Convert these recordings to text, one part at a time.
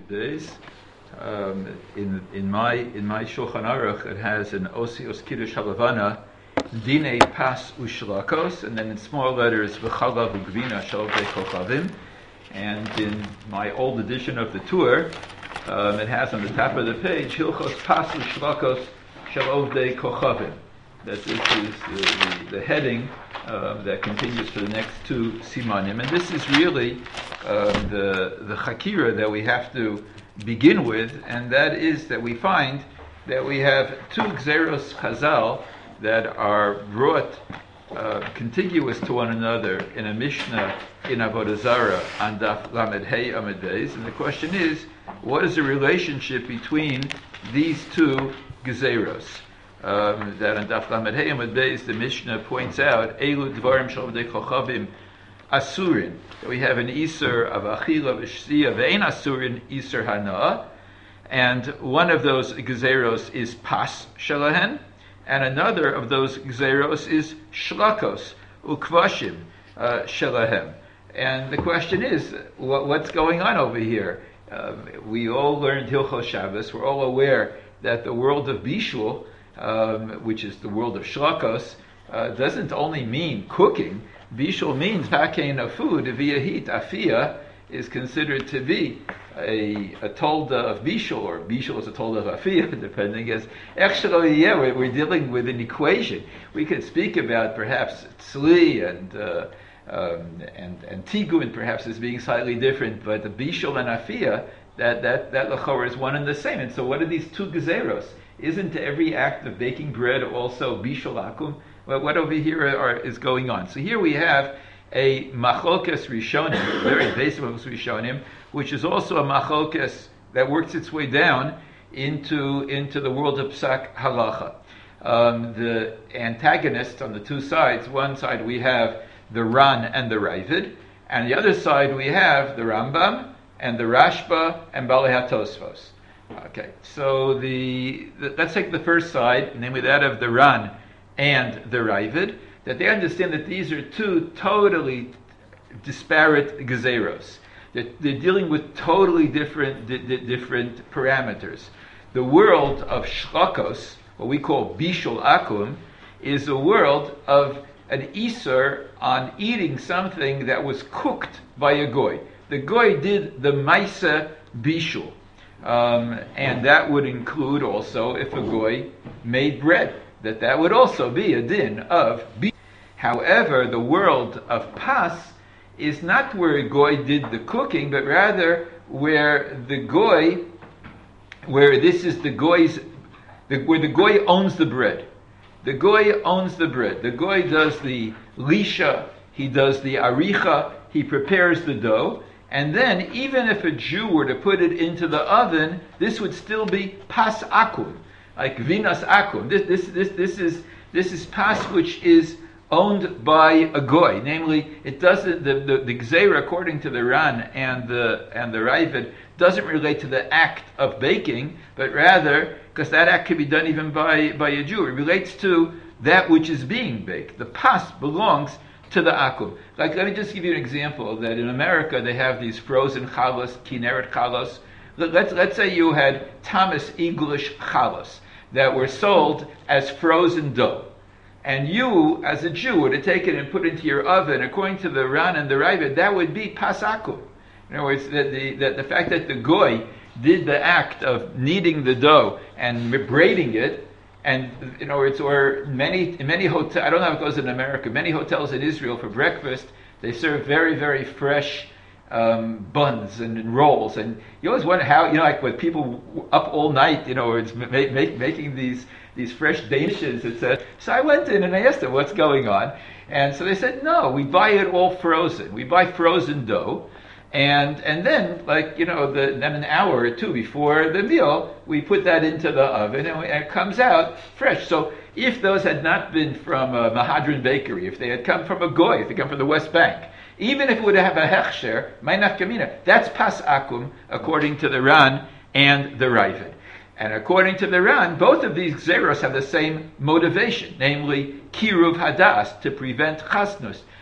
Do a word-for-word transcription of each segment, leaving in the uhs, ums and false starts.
days. Um, in in my in my Shulchan Aruch, it has an Osios Kiddush Halavana, Dine Pas Ushlakos, and then in small letters V'chalav Ugvina Shalvei Kochavim. And in my old edition of the Tur, um, it has on the top of the page Hilchos Pas Ushlakos Shalovdei Kochavim. That this is the, the, the heading uh, that continues for the next two simanim, and this is really uh, the the chakira that we have to begin with, and that is that we find that we have two gzeros chazal that are brought uh, contiguous to one another in a Mishnah in Avodah Zarah on Daf Lamed Hey Amud Beis, and the question is, what is the relationship between these two gzeros? Um, that on Daf Lamed Hey Amud Beis the Mishnah points out Elu Dvarim Shalvdei Kochavim Asurin, that we have an Isur of Achila V'Shtiya Ve'en Asurin Isur Hana, and one of those Gezeros is Pas Shalahen, and another of those Gezeros is Shlakos Ukvashim uh, Shalahem. And the question is, what, what's going on over here? Um, we all learned Hilchos Shabbos. We're all aware that the world of Bishul, um, which is the world of Shlakos, uh, doesn't only mean cooking. Bishul means packing of food via heat. Afia is considered to be a, a tolda of Bishul, or Bishul is a tolda of Afia, depending as. Actually, yeah, we're, we're dealing with an equation. We could speak about perhaps Tzli and uh, um, and and Tigun perhaps as being slightly different, but the Bishul and Afia, that that that lachor is one and the same. And so, what are these two gezeros? Isn't every act of baking bread also Bishul Akum? Well, what over here are, is going on? So here we have a machlokes rishonim, very basic machlokes rishonim, which is also a machlokes that works its way down into into the world of psak halacha. Um, the antagonists on the two sides. One side we have the Ran and the Ravid, and the other side we have the Rambam and the Rashba and Balei HaTosfos. Okay, so the, the let's take the first side, namely that of the Ran and the Ravid, that they understand that these are two totally disparate gezeros. They're, they're dealing with totally different di- di- different parameters. The world of shlakos, what we call bishul akum, is a world of an isur on eating something that was cooked by a goy. The goy did the maisa bishul. Um, and that would include also if a goy made bread, that that would also be a din of bishul. However, the world of pas is not where a goy did the cooking, but rather where the goy, where this is the goy's, the, where the goy owns the bread. The goy owns the bread. The goy does the lisha, he does the aricha, he prepares the dough, and then even if a Jew were to put it into the oven, this would still be pas akum, like vinas akum. This this this this is this is pas which is owned by a goy. Namely, it doesn't the the, the gzeira according to the Ran and the and the Ravid doesn't relate to the act of baking, but rather because that act can be done even by by a Jew. It relates to that which is being baked. The pas belongs to the akum. Like, let me just give you an example that in America they have these frozen chalos, kineret chalos. Let's let's say you had Thomas English chalos that were sold as frozen dough, and you, as a Jew, were to take it and put it into your oven. According to the Ran and the Ravid, that would be pas akum. In other words, that the that the fact that the goy did the act of kneading the dough and braiding it. And in other words, or many in many hotels, I don't know how it goes in America. Many hotels in Israel for breakfast, they serve very very fresh um, buns and, and rolls. And you always wonder how, you know, like with people up all night, you know, it's make, make, making these these fresh dishes. It said. So I went in and I asked them what's going on, and so they said, no, we buy it all frozen. We buy frozen dough. And and then, like, you know, the, then an hour or two before the meal, we put that into the oven, and, we, and it comes out fresh. So if those had not been from a Mahadran bakery, if they had come from a goy, if they come from the West Bank, even if it would have a hechsher, ma'inaf kamina, that's pas akum, according to the Ran and the Ravid. And according to the Ran, both of these gzeros have the same motivation, namely kiruv hadas, to prevent chasnus,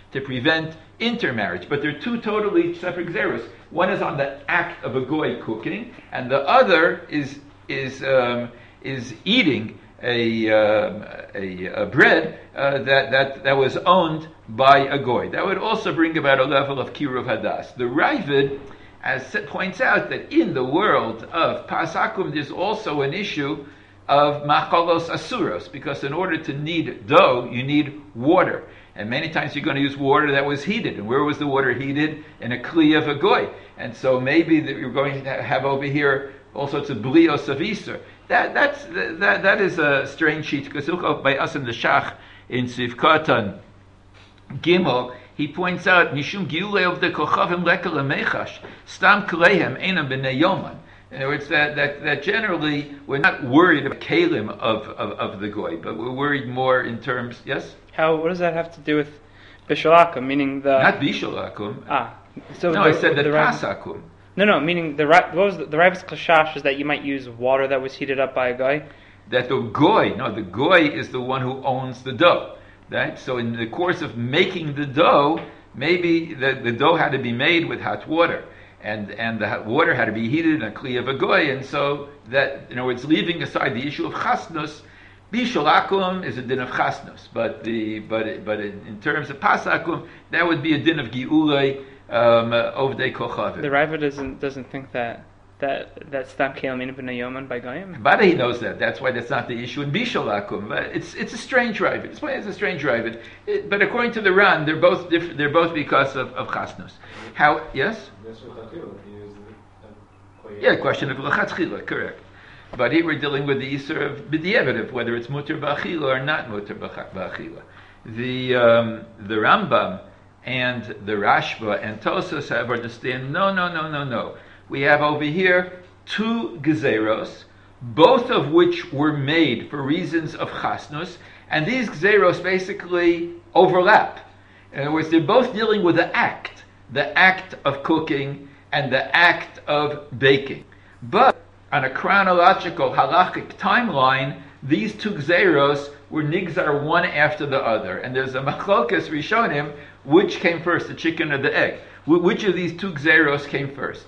to prevent intermarriage. But they're two totally separate gzeros. One is on the act of a goy cooking, and the other is is um, is eating a, um, a, a bread uh, that, that that was owned by a goy. That would also bring about a level of kiruv hadas. The Ravid, as points out, that in the world of pasakum, there's also an issue of machalos asuros, because in order to knead dough, you need water. And many times you're going to use water that was heated. And where was the water heated? In a kli of a goy. And so maybe that you're going to have over here all sorts of blios of Easter. That that's that that is a strange sheet, because by us in the Shach in Sivkatan Gimel, he points out Mishum Giule of the Kochavim Lekel Mechash Stam Kleihem Einam B'nei Yoman. In other words, that, that, that generally we're not worried about kalim of, of, of the goy, but we're worried more in terms. Yes. How? What does that have to do with bishalakum? Meaning the not bishalakum. Ah, so no, the, I said that the pasakum. No, no, meaning the what was the, the Ravid's Klashash is that you might use water that was heated up by a guy. That the goy, no, the goy is the one who owns the dough, right? So in the course of making the dough, maybe the, the dough had to be made with hot water, and and the hot water had to be heated in a kli of a goy, and so that, you know, it's leaving aside the issue of chasnus. Bishalakum is a din of chasnus, but the but but in terms of pasakum, that would be a din of giulei. Um, Ovdei Kochavim. The Ravid doesn't doesn't think that that that stam kelim b'nei yoman by goyim. But he knows that. That's why that's not the issue in Bishalakum. But it's it's a strange Ravid. It's why it's a strange Ravid. It, but according to the Ran, they're both different. They're both because of, of chasnus. How? Yes. Yeah, question of l'chatchila, correct. But here we're dealing with the issur of b'di'evet, whether it's muter b'achila or not muter b'achila. The um, the Rambam and the Rashba and Tosas have understand, no, no, no, no, no. We have over here two gezeros, both of which were made for reasons of chasnus, and these gezeros basically overlap. In other words, they're both dealing with the act, the act of cooking and the act of baking. But on a chronological halachic timeline, these two gezeros were nigzar one after the other, and there's a machlokas rishonim. Which came first, the chicken or the egg? Wh- which of these two gzeros came first?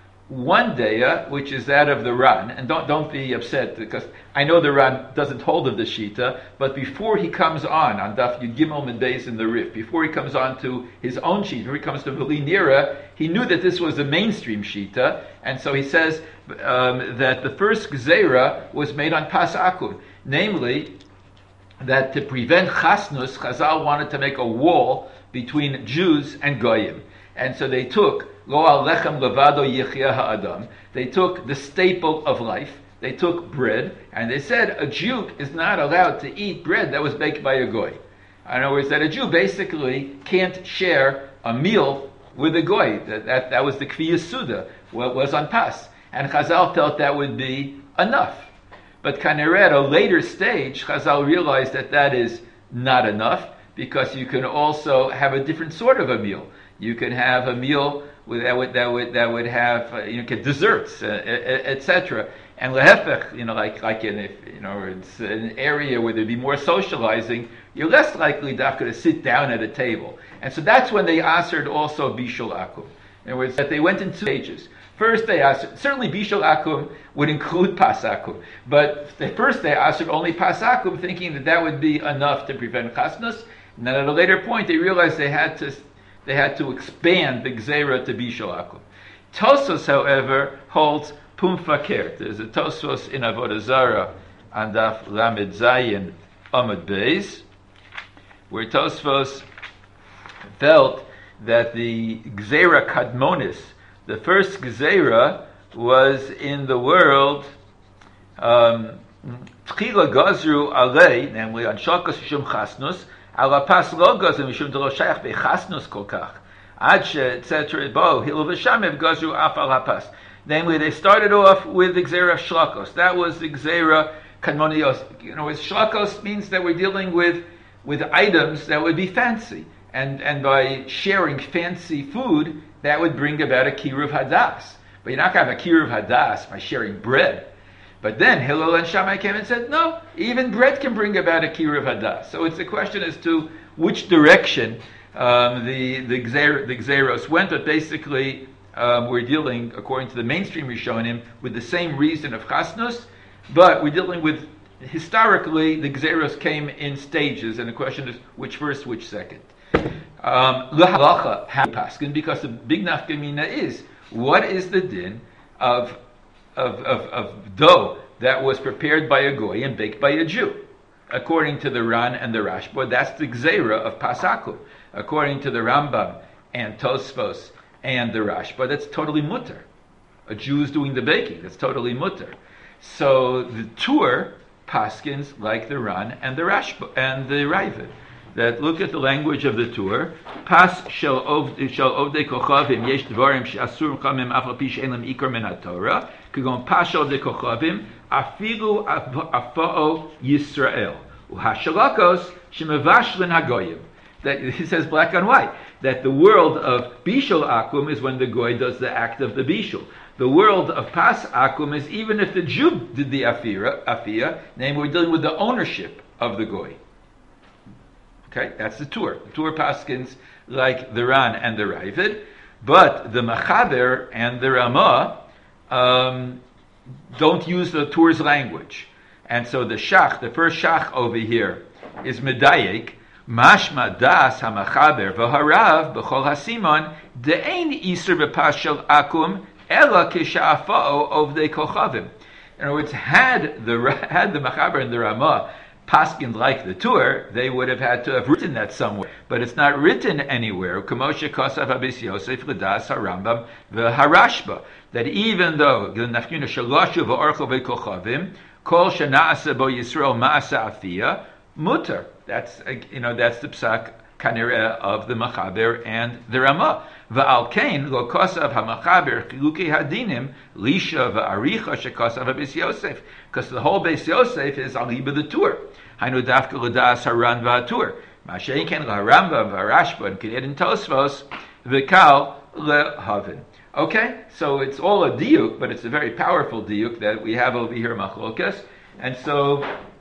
One deya, which is that of the Ran, and don't don't be upset, because I know the Ran doesn't hold of the Shita, but before he comes on, on Daf Yud Gimel Mendeis in the Rif, before he comes on to his own Shita, before he comes to V'li Nira, he knew that this was a mainstream Shita, and so he says um, that the first gzera was made on Pas Akum, namely, that to prevent chasnus, Chazal wanted to make a wall between Jews and Goyim. And so they took Lo al lechem levado yichya ha'adam. They took the staple of life. They took bread, and they said a Jew is not allowed to eat bread that was baked by a Goy. In other words, that a Jew basically can't share a meal with a Goy. That that, that was the Kfiyas Suda, what was on Pas. And Chazal felt that would be enough. But Kaneret, at a later stage, Chazal realized that that is not enough, because you can also have a different sort of a meal. You can have a meal with, that would that would that would have uh, you know get desserts, uh, et cetera. And lehefech, you know, like like in if you know it's an area where there'd be more socializing, you're less likely to sit down at a table. And so that's when they answered also bishul akum. In other words, that they went in two stages. First, they asked, certainly Bishul Akum would include Pasakum, but the first they asked only Pasakum, thinking that that would be enough to prevent Chasnus. And then at a later point, they realized they had to they had to expand the Gzeira to Bishul Akum. Tosos, however, holds Pum Fakir. There's a Tosos in Avodah Zarah on Daf Lamed Zayin Amud Beis, where Tosfos felt that the Gzeira Kadmonis, the first Gzeira, was in the world Tchila Gazru Alei, namely on Shakas Shum Chasnus, Ala Pas Lo Gazru Mishum Delo Shayach Bechasnus Kolkach, Ad et cetera. Bo Hilul V'Shamev Gazru Af Al Hapas. Namely, they started off with the Gzeira of Shlakos. That was the Gzeira Kadmonios. You know, Shlakos means that we're dealing with with items that would be fancy. And and by sharing fancy food, that would bring about a kiruv hadas. But you're not going to have a kiruv hadas by sharing bread. But then Hillel and Shammai came and said, no, even bread can bring about a kiruv hadas. So it's a question as to which direction um, the the, gzer, the Gzeros went, but basically um, we're dealing, according to the mainstream Rishonim, with the same reason of Chasnus, but we're dealing with, historically, the Gzeros came in stages, and the question is which first, which second. Um, L'halacha, how paskin, because the big nafkamina is, what is the din of, of, of, of dough that was prepared by a goy and baked by a Jew? According to the Ran and the Rashba, that's the Gzeira of Pasaku. According to the Rambam and Tosfos and the Rashba, that's totally mutter. A Jew is doing the baking, that's totally mutter. So the Tur paskins like the Ran and the Rashba and the Ravid. That look at the language of the Tur. Pas shel ovdei kochavim yesh dvarim she'asur chamim af al pi she'en lam ikar min haTorah kegon pas shel ovdei kochavim afilu afa'o Yisrael u'hashalakos shemevashlin hagoyim. That he says black on white that the world of bishul akum is when the goy does the act of the bishul. The world of pas akum is even if the Jew did the afira, afia, namely we're dealing with the ownership of the goy. Okay, that's the Tur. The Tur paskins like the Ran and the Ravid, but the Machaber and the Ramah um, don't use the Tur's language. And so the Shach, the first Shach over here, is Medayek, Mashma das ha-Machaber v'harav b'chol ha-Simon de'ein iser b'pashel akum ela kisha'afa'o ovdei kochavim. In other words, had the, had the Machaber and the Ramah paskin like the Tur, they would have had to have written that somewhere, but it's not written anywhere. Kamoshe Kosav Abis Yosef L'das HaRambam v'Harashba, that even though the Nafkina Shaloshu v'Orcho v'Kochavim Kol Shana'asa Bo Yisrael Ma'asa Afia Mutter. That's you know that's the psak kanireh of the Machaber and the Ramah. V'al Kain Lo Kosav HaMachaber Chilukei Hadinim Lisha v'Aricha Shekosav Abis Yosef, because the whole Beis Yosef is aliba the Tur. Hainu dafka l'das haran v'atur. Ma'sheiken l'harambam v'arashba and Kedin Tosfos v'kal lehavin. Okay, so it's all a diuk, but it's a very powerful diuk that we have over here machlokas. And so,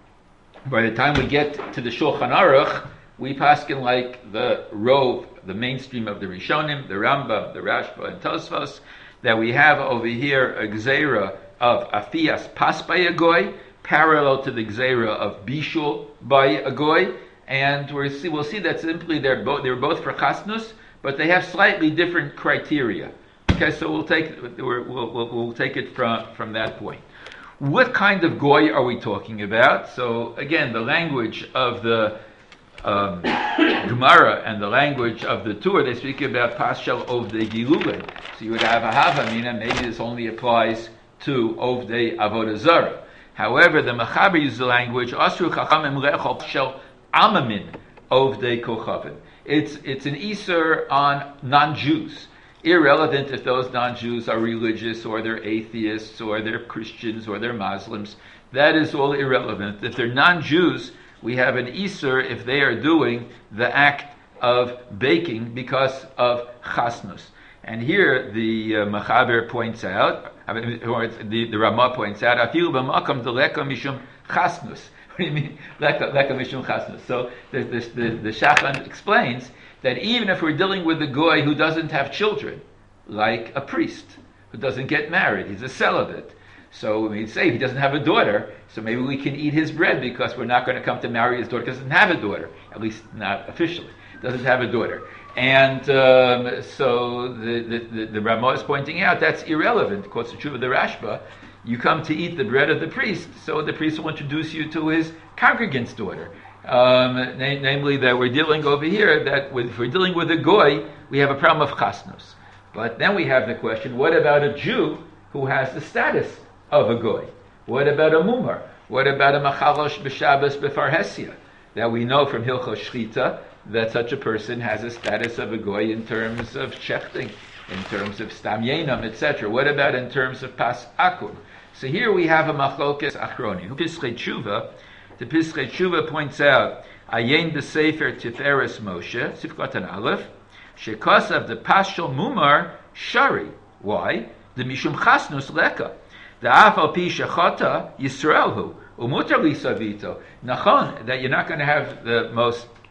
by the time we get to the Shulchan Aruch, we paskin like the Rov, the mainstream of the Rishonim, the Rambam, the Rashba, and Tosfos, that we have over here a gzeira of afias pas by a goy, parallel to the gzeira of bishul by a goy, and we'll see, we'll see that simply they're both they're both for chasnus, but they have slightly different criteria. Okay, so we'll take we'll, we'll, we'll take it from from that point. What kind of goy are we talking about? So again, the language of the um, Gemara and the language of the Tur, they speak about paschal ovdei gilulin. So you would have a havamina. Maybe this only applies to ovdei avodah zarah. However, the Machaber uses the language asru chachamim lechol shel amamin ovdei kochavim. It's it's an iser on non-Jews, irrelevant if those non-Jews are religious or they're atheists or they're Christians or they're Muslims. That is all irrelevant. If they're non-Jews, we have an iser if they are doing the act of baking because of chasnus. And here the uh, Machaber points out, I mean, or the, the Ramah points out, Afilu b'makam deleka mishum chasnus. What do you mean, leka mishum chasnus? So the, the, the, the Shachan explains that even if we're dealing with a goy who doesn't have children, like a priest, who doesn't get married, he's a celibate. So we say he doesn't have a daughter, so maybe we can eat his bread because we're not going to come to marry his daughter because he doesn't have a daughter, at least not officially, doesn't have a daughter. And um, so the, the, the, the Ramah is pointing out that's irrelevant. Quotes the truth of the Rashba. You come to eat the bread of the priest, so the priest will introduce you to his congregant's daughter. Um, na- namely, that we're dealing over here, that with, if we're dealing with a goy, we have a problem of chasnos. But then we have the question, what about a Jew who has the status of a goy? What about a mumar? What about a machalosh b'shabbos b'farhesia? That we know from Hilchos Shchita that such a person has a status of a goy in terms of shechting, in terms of stam yenam, et cetera. What about in terms of pas akum? So here we have a machlokes achronim. Pischei Tshuva, the Pischei Tshuva points out, ayin b'sefer Tiferes Moshe, Sifkatan Aleph, shekosav the paschal mumar shari. Why? The mishum chasnus leka. The afal pi shechata Yisrael hu umutar lisavito. Nachon, that you're not going to have the most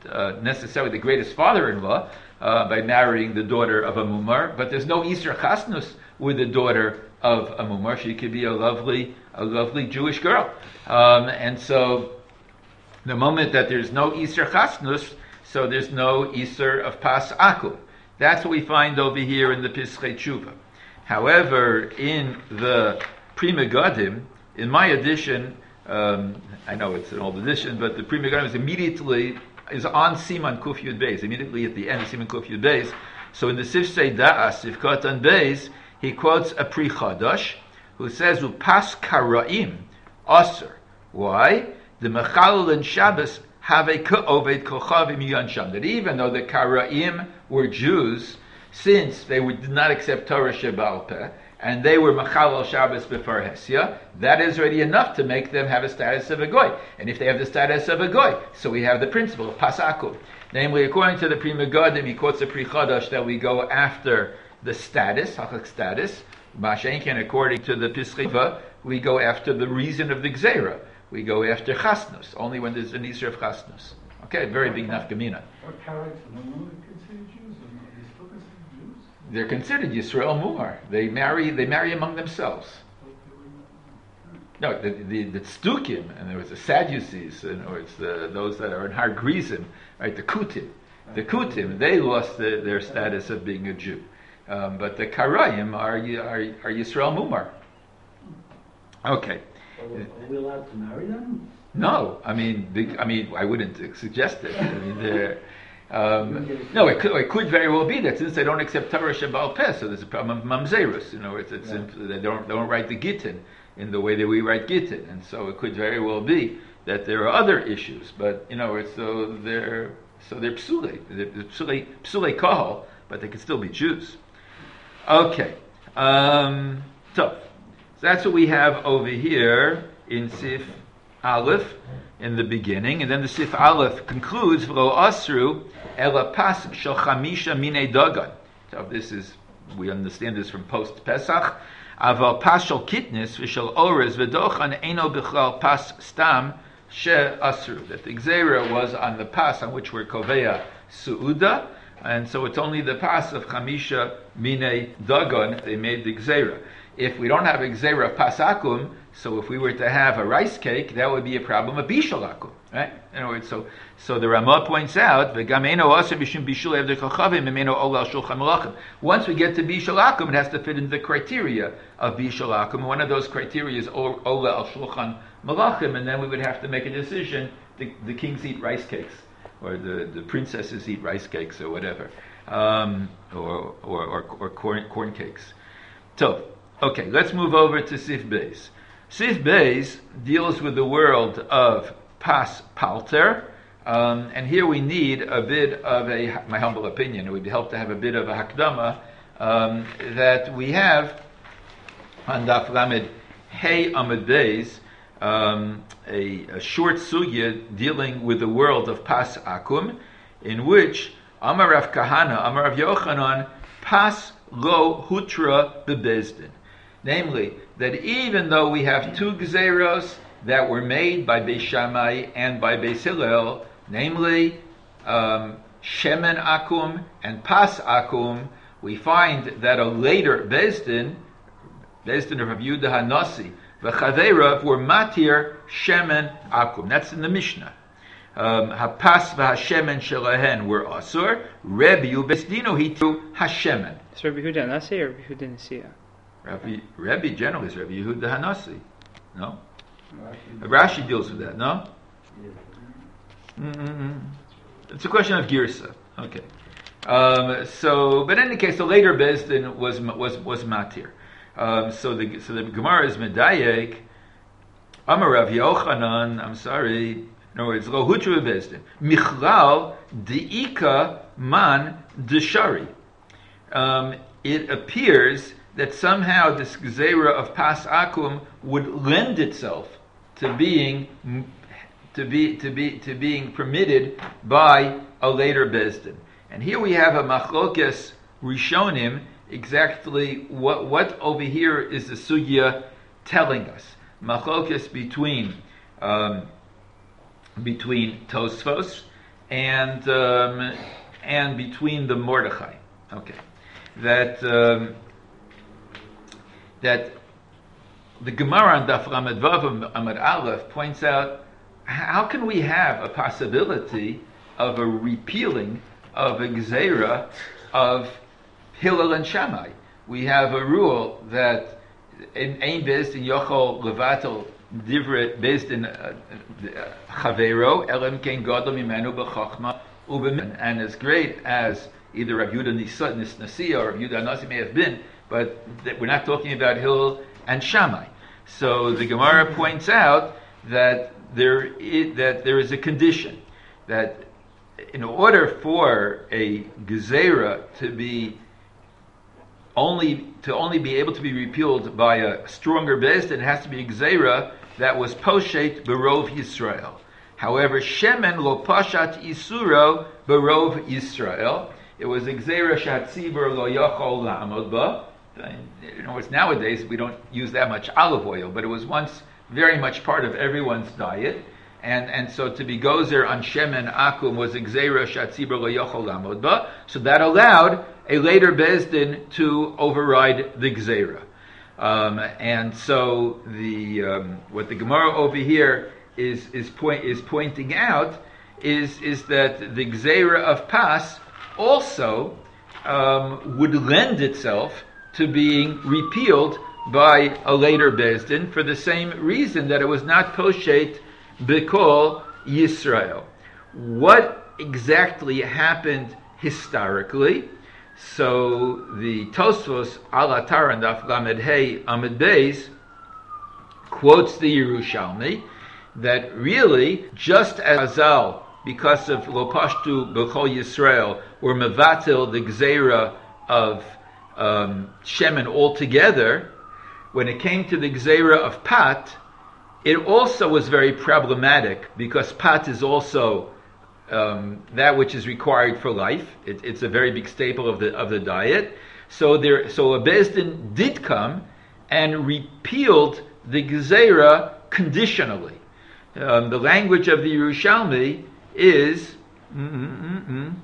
uh, necessarily the greatest father-in-law uh, by marrying the daughter of a mumar, but there's no Isser Chasnus with the daughter of a mumar. She could be a lovely, a lovely Jewish girl, um, and so the moment that there's no Isser Chasnus, so there's no Isser of Pas Akum. That's what we find over here in the Pischei Tshuva. However, in the Pri Megadim, in my edition, um, I know it's an old edition, but the Pri Megadim is immediately is on Siman Kuf Yud Beis, immediately at the end of Siman Kuf Yud Beis. So in the Sifsei Da'as, Sifkat and Beis, he quotes a Pri Chadash, who says, "Upas Karaim Aser." Why? The Mechalel and Shabbos have a Ka'oved Kochavim Yansham. That even though the Karaim were Jews, since they would, did not accept Torah Sheba'al Peh, and they were Mechalel Shabbos before Hesia, that is already enough to make them have a status of a Goy. And if they have the status of a Goy, so we have the principle of Pasakum. Namely, according to the Pri Megadim, he quotes a Pri Chadash that we go after the status, Hachak status. Mashenkin, according to the Pischei, we go after the reason of the Gzeira. We go after Chasnus, only when there's an Isser of Chasnus. Okay, very big nafkamina. What character? No one considered Jews or not? They still considered Jews? They're considered Yisrael Mumar. They marry. They marry among themselves. No, the the, the Tzdukim, and there was the Sadducees, and or it's the, those that are in Har Grizim, right? The Kutim, the Kutim, they lost the, their status of being a Jew, um, but the Karayim are are, are Yisrael Mumar. Okay. Are we allowed to marry them? No, I mean, big, I mean, I wouldn't suggest it. I mean, they're, um, no, it could, it could very well be that since they don't accept Torah Sheba'al Peh, so there's a problem of mamzerus. You know, it's, it's Yeah. simply, they don't they don't write the Gittin in the way that we write Gittin, and so it could very well be that there are other issues. But you know, it's so they're so they're psule, they're psule psule kahal, but they could still be Jews. Okay, um, so. So that's what we have over here in Sif Aleph in the beginning, and then the Sif Aleph concludes V'lo asru ela pas shel chamisha minei dagan. So this is, we understand this from post Pesach. Aval pas shel kitnis v'shel orez v'dochan eino bichlal pas stam she asru. That the Gzeira was on the pas on which we're koveya suuda, and so it's only the pas of chamisha minei dagan they made the Gzeira. If we don't have a Gzeira Pasakum, so if we were to have a rice cake, that would be a problem of Bishalakum, right? In other words, so so the Ramah points out, once we get to Bishalakum, it has to fit into the criteria of Bishalakum. One of those criteria is Ola al Shulchan Malachim, and then we would have to make a decision. The, the kings eat rice cakes, or the, the princesses eat rice cakes, or whatever, um, or, or, or, or corn, corn cakes. So, okay, let's move over to Sif Beis. Sif Beis deals with the world of Pas Palter, um, and here we need a bit of a, my humble opinion, it would help to have a bit of a hakdama, um, that we have on Daf Lamed Hey Amud Beis, um, a, a short sugya dealing with the world of Pas Akum, in which Amar Rav Kahana, Amar Rav Yochanan, Pas Lo Hutra Bebezdin. Namely, that even though we have two Gzeros that were made by Beis Shammai and by Beis Hillel, namely um, Shemen Akum and Pas Akum, we find that a later Bezdin, Bezdin of Rav Yehuda HaNasi, v'Chaveirav were Matir Shemen Akum. That's in the Mishnah. Um, Hapas v'Hashemen Shelahen were Asur. Rebbe Bezdino Hitu Hashemen. Is Rabbi Yehuda HaNasi or Rabbi Yehuda Nasiya? Rabbi, Rabbi generally is Rabbi Yehuda HaNasi. No? Rashi deals with that, no? Mm-mm-mm. It's a question of Girsa. Okay. Um, so, but in any case, the later Bezdin was was was Matir. Um, so the so the Gemara is Medayek. Amar Rav Yochanan. I'm sorry. No, it's Lo Hutra Bezdin. Michlal Deika Man Deshari. Um, it appears that somehow this Gzeira of Pas Akum would lend itself to being to be to be to being permitted by a later Bezdin. And here we have a Machlokes Rishonim, exactly what what over here is the sugya telling us. Machlokes between um, between Tosfos and um, and between the Mordechai. Okay, that um, that the Gemara on Daf Lamed Vav Amud Aleph points out, how can we have a possibility of a repealing of a Gzeira of Hillel and Shammai? We have a rule that in Ein Beis Din Yochol Levatel Divre Beis Din Chavero Elam Kein Gadol Mimenu B'Chachma U'B'Min. And as great as either Rav Yehuda Nasi or Rav Yehuda Nasi may have been, but we're not talking about Hillel and Shammai. So the Gemara points out that there is, that there is a condition that in order for a Gezerah to be only to only be able to be repealed by a stronger Beis Din, it has to be a Gezerah that was poshet berov Yisrael. However, Shemen lo pashat isuro berov Yisrael. It was a Gezerah shatzibur lo yachol la'amod ba. In other words, nowadays we don't use that much olive oil, but it was once very much part of everyone's diet. And and so to be gozer on shemen akum was gzeira shatzibur lo yochol lamod ba. So that allowed a later Beis Din to override the gzeira. Um, and so the um, what the Gemara over here is is point is pointing out is is that the gzeira of pas also um, would lend itself to being repealed by a later Beis Din for the same reason that it was not poshet B'Kol Yisrael. What exactly happened historically? So the Tosfos Al Atar and Daf Lamed Hey Amud Beis quotes the Yerushalmi that really, just as Chazal, because of Lo Pashtu B'Kol Yisrael, were mevatel the Gzeira of um, Shemen altogether, when it came to the Gzeira of Pat, it also was very problematic because Pat is also um, that which is required for life. It, it's a very big staple of the of the diet. So there, so a Beis Din did come and repealed the Gezerah conditionally. Um, the language of the Yerushalmi is Amdu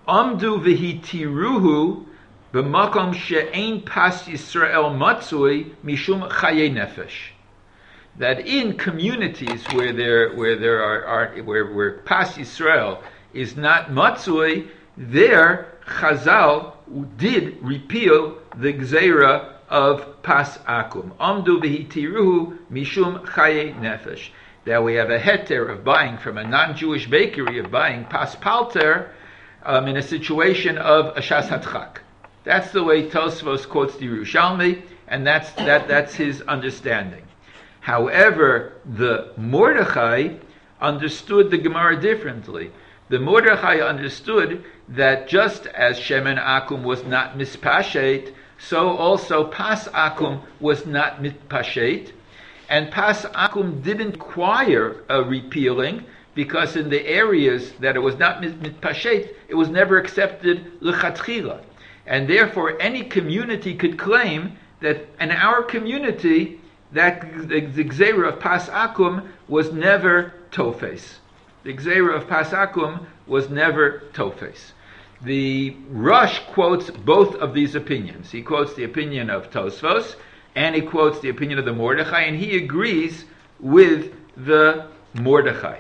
v'hitiruhu b'makom she'ein pas Yisrael matzui mishum chaye nefesh. That in communities where there where there are, are where where Pas Yisrael is not matzui, there Chazal did repeal the Gzeira of Pas Akum. Amdu v'hitiruhu mishum chaye nefesh. That we have a heter of buying from a non-Jewish bakery, of buying Pas Palter um, in a situation of a Shas Hatchak. That's the way Tosfos quotes the Yerushalmi, and that's that that's his understanding. However, the Mordechai understood the Gemara differently. The Mordechai understood that just as Shemen Akum was not mispashet, so also Pas Akum was not mispashet, and Pas Akum didn't require a repealing because in the areas that it was not mispashet, it was never accepted l'chatchila, and therefore any community could claim that in our community that the, the Gzeira of Pas Akum was never Tofes. The Gzeira of Pas Akum was never Tofes. The Rush quotes both of these opinions. He quotes the opinion of Tosfos, and he quotes the opinion of the Mordechai, and he agrees with the Mordechai.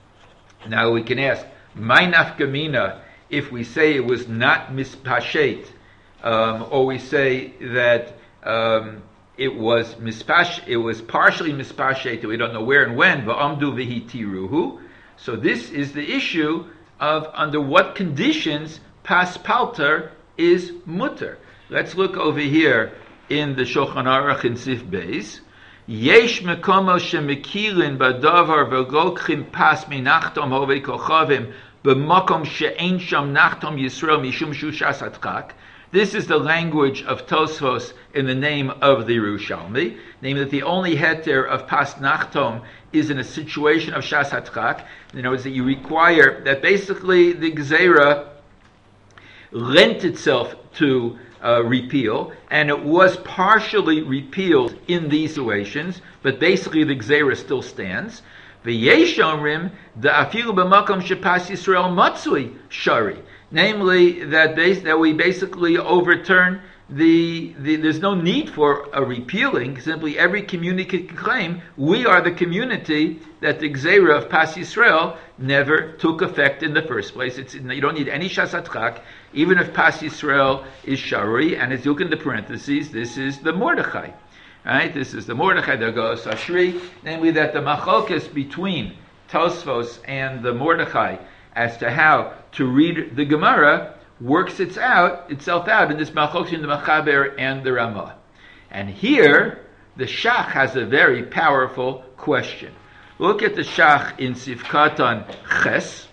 Now we can ask, my nafkamina, if we say it was not mispashet, um, or we say that um, It was mispash. It was partially mispashet. We don't know where and when. Va'amdu v'hitiruhu. So this is the issue of under what conditions pas palter is mutter. Let's look over here in the Shulchan Aruch in Sif Beis. Yesh mekomo shemekilin badavar v'golchim pas minachtom hovei kochavim b'makom she'ein sham nachtom Yisrael mishum shushas hatchak. This is the language of Tosfos in the name of the Yerushalmi, namely that the only heter of Pas Nachtom is in a situation of Shas Hatchak. In other words, that you require that basically the Gzeira lent itself to uh, repeal, and it was partially repealed in these situations, but basically the Gzeira still stands. V'yesh omrim da'afilu b'makom shepas Yisrael matzui shari. Namely, that base, that we basically overturn the, the there's no need for a repealing. Simply, every community can claim we are the community that the Gzeira of Pas Yisrael never took effect in the first place. It's you don't need any shasatchak, even if Pas Yisrael is shari, and as you look in the parentheses, this is the Mordechai. Right? This is the Mordechai that goes Ashri, namely that the machlokes between Tosfos and the Mordechai as to how to read the Gemara works its out itself out in this machlokes in the Machaber and the Ramah. And here the Shach has a very powerful question. Look at the Shach in Sifkatan Ches.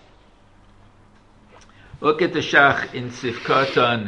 Look at the Shach in Sifkatan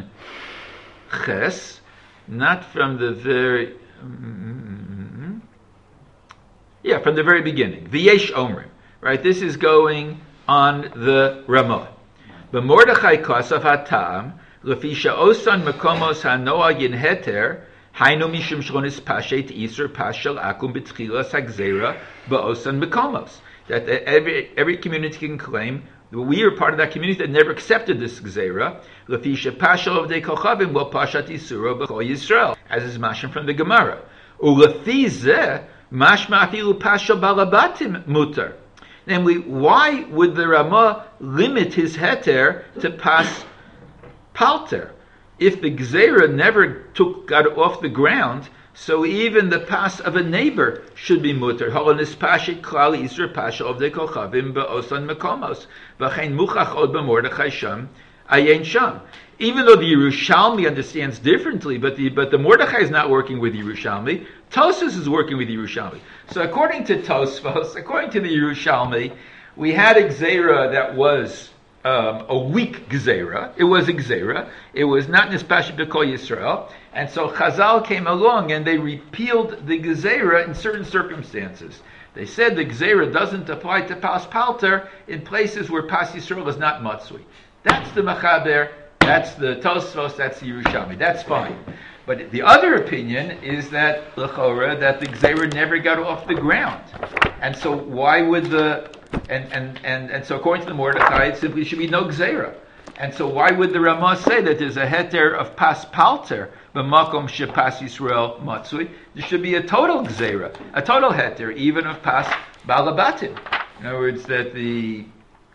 Ches, not from the very Mm-hmm. Yeah, from the very beginning. V'yesh omrim. Right, this is going on the Ramah. B'mordechai kosav hatam lefisha osan mekomos hanoa yin heter hainu mishum shlonis pashet iser pashel akum b'tchilas hagzera ba'osan mekomos. That every every community can claim we are part of that community that never accepted this gzeira. Lefisha pashal of de kochavim will pashat isura b'chol Yisrael, as is mashma from the Gemara. Ulefi zeh mashma afilu pashal balabatim mutar. Namely, why would the Ramah limit his heter to pas palter? If the gzeira never took got off the ground, so even the pas of a neighbor should be mutter. Holonis pashit klal isra pasha of the kochavim be'osan mekomos v'chein muchach od b'mordechai sham ayin sham. Even though the Yerushalmi understands differently, but the but the Mordechai is not working with Yerushalmi. Tosfos is working with Yerushalmi. So according to Tosfos, according to the Yerushalmi, we had a gzeira that was Um, a weak gzeira. It was a gzeira. It was not nispashit b'kol Yisrael. And so Chazal came along and they repealed the gzeira in certain circumstances. They said the gzeira doesn't apply to pas palter in places where pas Yisrael is not matzui. That's the Machaber, that's the Tosfos, that's the Yerushalmi. That's fine. But the other opinion is that l'chora, that the gzeira never got off the ground. And so why would the And, and, and, and so according to the Mordechai, it simply should be no gzeira. And so why would the Ramah say that there's a heter of pas palter, b'makom shepas Yisrael matzui? There should be a total gzeira, a total heter, even of pas balabatim. In other words, that the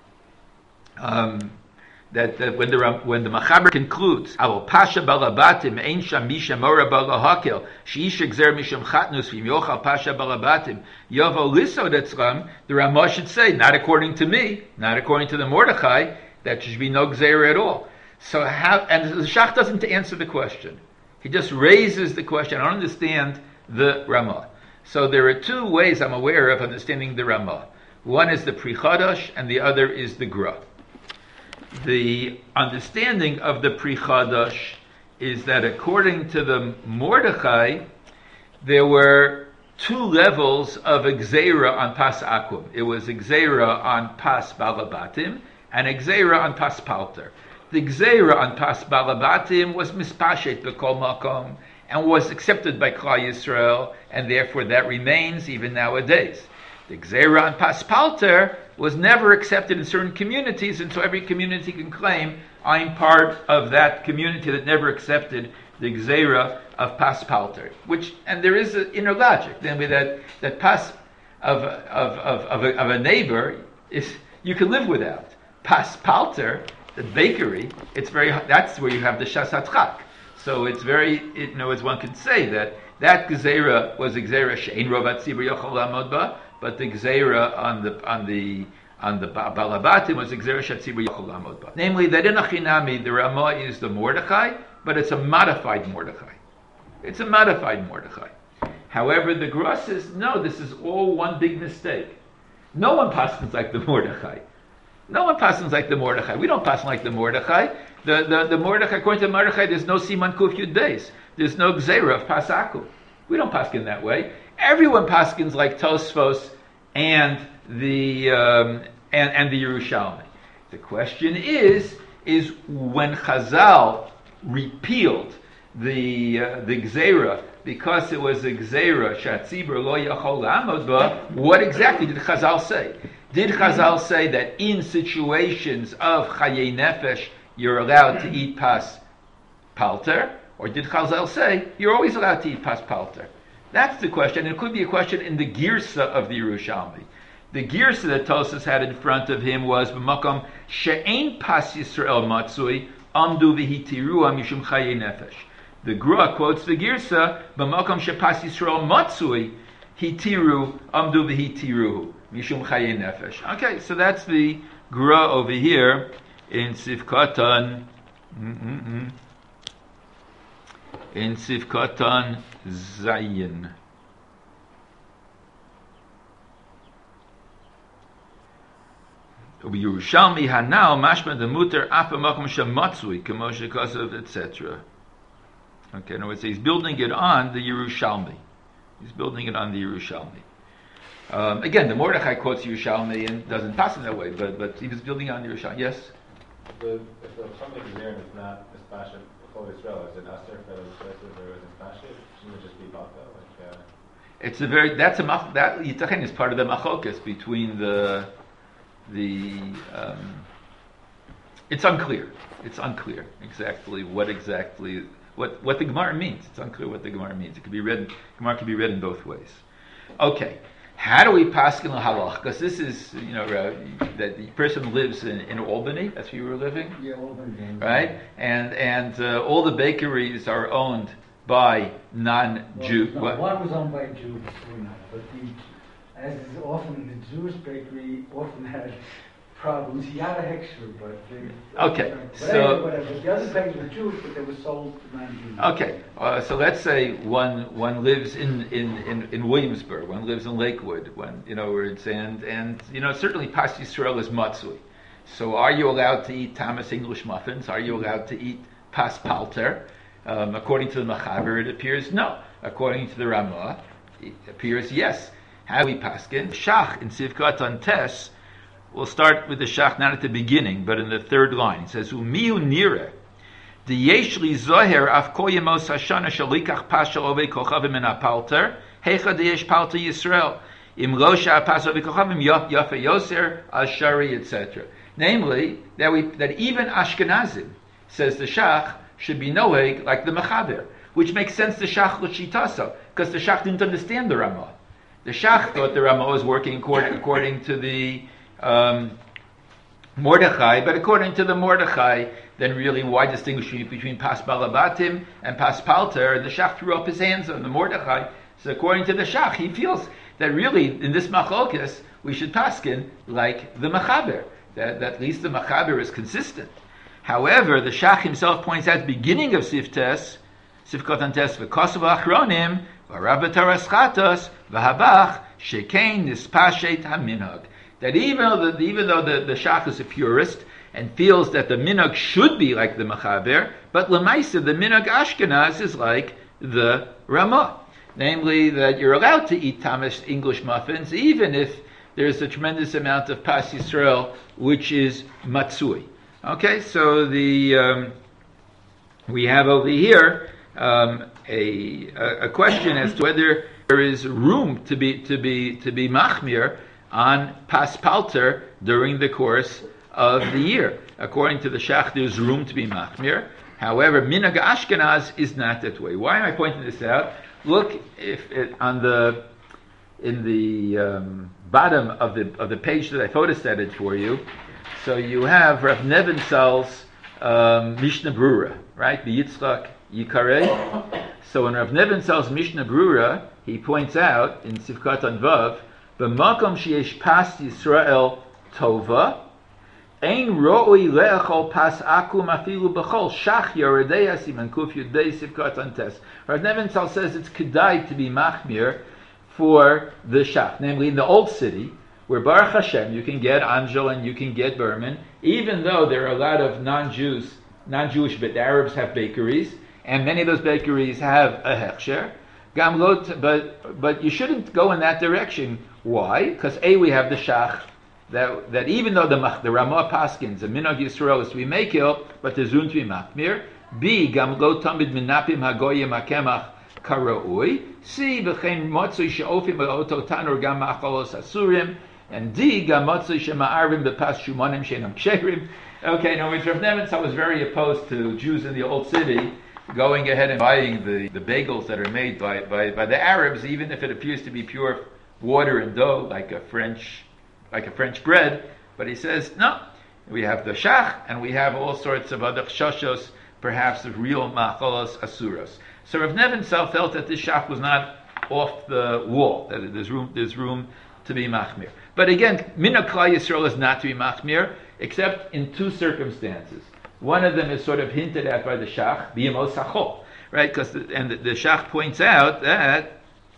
um, that, that when the when the Machaber concludes, "Avol pasha balabatim ein sham misha mora balahakel sheisha gzer misham chatnus v'im yochal pasha balabatim yavo liso detzram." The Ramah should say, not according to me, not according to the Mordechai, that should be no gzer at all. So how? And the Shach doesn't answer the question; he just raises the question. I don't understand the Ramah. So there are two ways I'm aware of understanding the Ramah. One is the Pri Chadash, and the other is the Gra. The understanding of the Pri Chadash is that according to the Mordechai, there were two levels of Gzeira on Pas Akum. It was Gzeira on Pas Balabatim and Gzeira on Pas Palter. The Gzeira on Pas Balabatim was Mispashet B'Kol Makom and was accepted by Klal Yisrael, and therefore that remains even nowadays. The Gzeira on Pas Palter was never accepted in certain communities, and so every community can claim, I'm part of that community that never accepted the Gzeira of Pas Palter. Which, and there is an inner logic, then with that, that Pas of, of, of, of, a, of a neighbor is, you can live without. Pas Palter, the bakery, it's very, that's where you have the Shasatchak. So it's very, it, you know, as one could say that that Gzeira was a Gzeira she'ein rovat tzibur yochol lamod ba, but the gzeira on the on the on the balabatim was the gzeira shatzibur yochol lamod ba. Namely, that in Achinami the Ramah is the Mordechai, but it's a modified Mordechai. It's a modified Mordechai. However, the Gra says no. This is all one big mistake. No one passes like the Mordechai. No one passes like the Mordechai. We don't pass like the Mordechai. The the the Mordechai, according to Mordechai, there's no siman kuf yud beis. There's no gzeira of pasaku. We don't paskin that way. Everyone paskins like Tosfos and the um, and, and the Yerushalmi. The question is is when Chazal repealed the uh, the Gzeira because it was a gzeira shatzibur lo yachol la'amod ba, what exactly did Chazal say? Did Chazal say that in situations of chayei nefesh you're allowed to eat pas palter, or did Chazal say you're always allowed to eat pas palter? That's the question. And it could be a question in the girsa of the Yerushalmi. The girsa that Tosas had in front of him was b'makom she'ein pas Yisrael matzui amdu v'hitiruah mishum chayei nefesh. The Gra quotes the girsa b'makom she'pas Yisrael matzui hitiru amdu v'hitiruhu mishum chayei nefesh. Okay, so that's the Gra over here in Sivkatan. Mm-mm-mm. In Sivkatan Zayin. Yerushalmi hanao mashma the muter afa makom shematzui k'moshe kosav et cetera. Okay, in other words, he's building it on the Yerushalmi. He's building it on the Yerushalmi. Um, again, the Mordechai quotes Yerushalmi and doesn't pass it that way, but but he was building on the Yerushalmi. Yes. The, if the something is there and it's not mispashit before Israel, is it aser for those places or is it mispashit? Shouldn't it just be baka? Like, uh... It's a very that's a mach, that Yitachin is part of the machokas between the the. Um, it's unclear. It's unclear exactly what exactly what what the Gemara means. It's unclear what the Gemara means. It could be read. Gemara can be read in both ways. Okay. How do we paskin l'halach? Because this is, you know, uh, that the person lives in, in Albany. That's where you were living, Yeah, Albany. right? And and uh, all the bakeries are owned by non-Jew. Well, what? no, one was owned by a Jew before now, but the, as is often, the Jewish bakery often had problems. He had a hexer, but they, Okay, but so- whatever. The other bakers were Jewish, but they were sold to non-Jews. Okay, uh, so let's say one one lives in, in, in, in Williamsburg, one lives in Lakewood, one you know where it's and and you know certainly Pas Yisrael is matzui. So are you allowed to eat Thomas English muffins? Are you allowed to eat Pas Palter? Um, according to the Machaber, it appears no. According to the Ramah, it appears yes. How do we paskin? Shach in Sivkat on Tes. We'll start with the Shach not at the beginning, but in the third line. It says, Umiu nire, the yeshli zoher af kol yemos hashana shalikach pashal ove kochavim en apalter, hecha de yesh palter Yisrael, im rosha pas ove kochavim yafe yoser, ashari, et cetera. Namely, that we that even Ashkenazim, says the Shach, should be noeg like the Mechaber, which makes sense to Shach l'shitasa, because the Shach didn't understand the Ramah. The Shach thought the Ramah was working according, according to the Um, Mordechai, but according to the Mordechai, then really why distinguish between Pas Balabatim and Pas Palter? The Shach threw up his hands on the Mordechai. So according to the Shach, he feels that really in this Machlokes we should paskin like the Mechaber, that, that at least the Mechaber is consistent. However, the Shach himself points out at the beginning of Siftes, Sifkot Tes v'Kosav Achronim v'Rabbataras Chatos v'Habach shekein nispashet haminhag. That even though the, even though the, the Shach is a purist and feels that the minhag should be like the Mechaber, but Lemaisa, the minhag Ashkenaz is like the Ramah. Namely, that you're allowed to eat Thomas English muffins, even if there's a tremendous amount of Pas Yisrael, which is matzui. Okay, so the um, we have over here um, a, a a question as to whether there is room to be to be to be machmir on Pas Palter during the course of the year. According to the Shach, there's room to be machmir. However, minhag Ashkenaz is not that way. Why am I pointing this out? Look, if it, on the in the um, bottom of the of the page that I photostated for you, so you have Rav Nebenzahl's um, Mishnah Brura, right? The Yitzchak Yikarei. So in Rav Nebenzahl's Mishnah Brura, he points out in Sivkat Anvav, B'makom sheyesh pas Yisrael tova, ein ro'oi le'echol pas akum afilu b'chol shach yoredei siman kuf yudei Sivkat Antes. Rav Nebenzahl says it's kedai to be machmir for the shach, namely in the old city, where Baruch Hashem you can get Angel and you can get Berman, even though there are a lot of non-Jews, non-Jewish but Arabs have bakeries, and many of those bakeries have a hechsher. Gamlot, but but you shouldn't go in that direction. Why? Because A, we have the shach that that even though the the Ramah Paskins, the minhag Yisrael is to be mekil, but the zun to be machmir. B, Gamlot tamid minapim hagoyim hakemach karaui. C, v'chein motzui she'ofim b'oto tanur gam ma'acholos asurim. And D, gam motzui she'ma'arim b'pas shumanim she'enam ksherim. Okay, now Rav Nebenzahl was very opposed to Jews in the Old City going ahead and buying the, the bagels that are made by, by, by the Arabs, even if it appears to be pure water and dough, like a French like a French bread. But he says, no, we have the shach, and we have all sorts of other chshoshos, perhaps of real ma'acholos asuros. So Rav Nebenzahl felt that this shach was not off the wall, that there's room, there's room to be machmir. But again, Minhag Klal Yisrael is not to be machmir, except in two circumstances. One of them is sort of hinted at by the shach, b'yemos hachol, right? Because and the, the shach points out that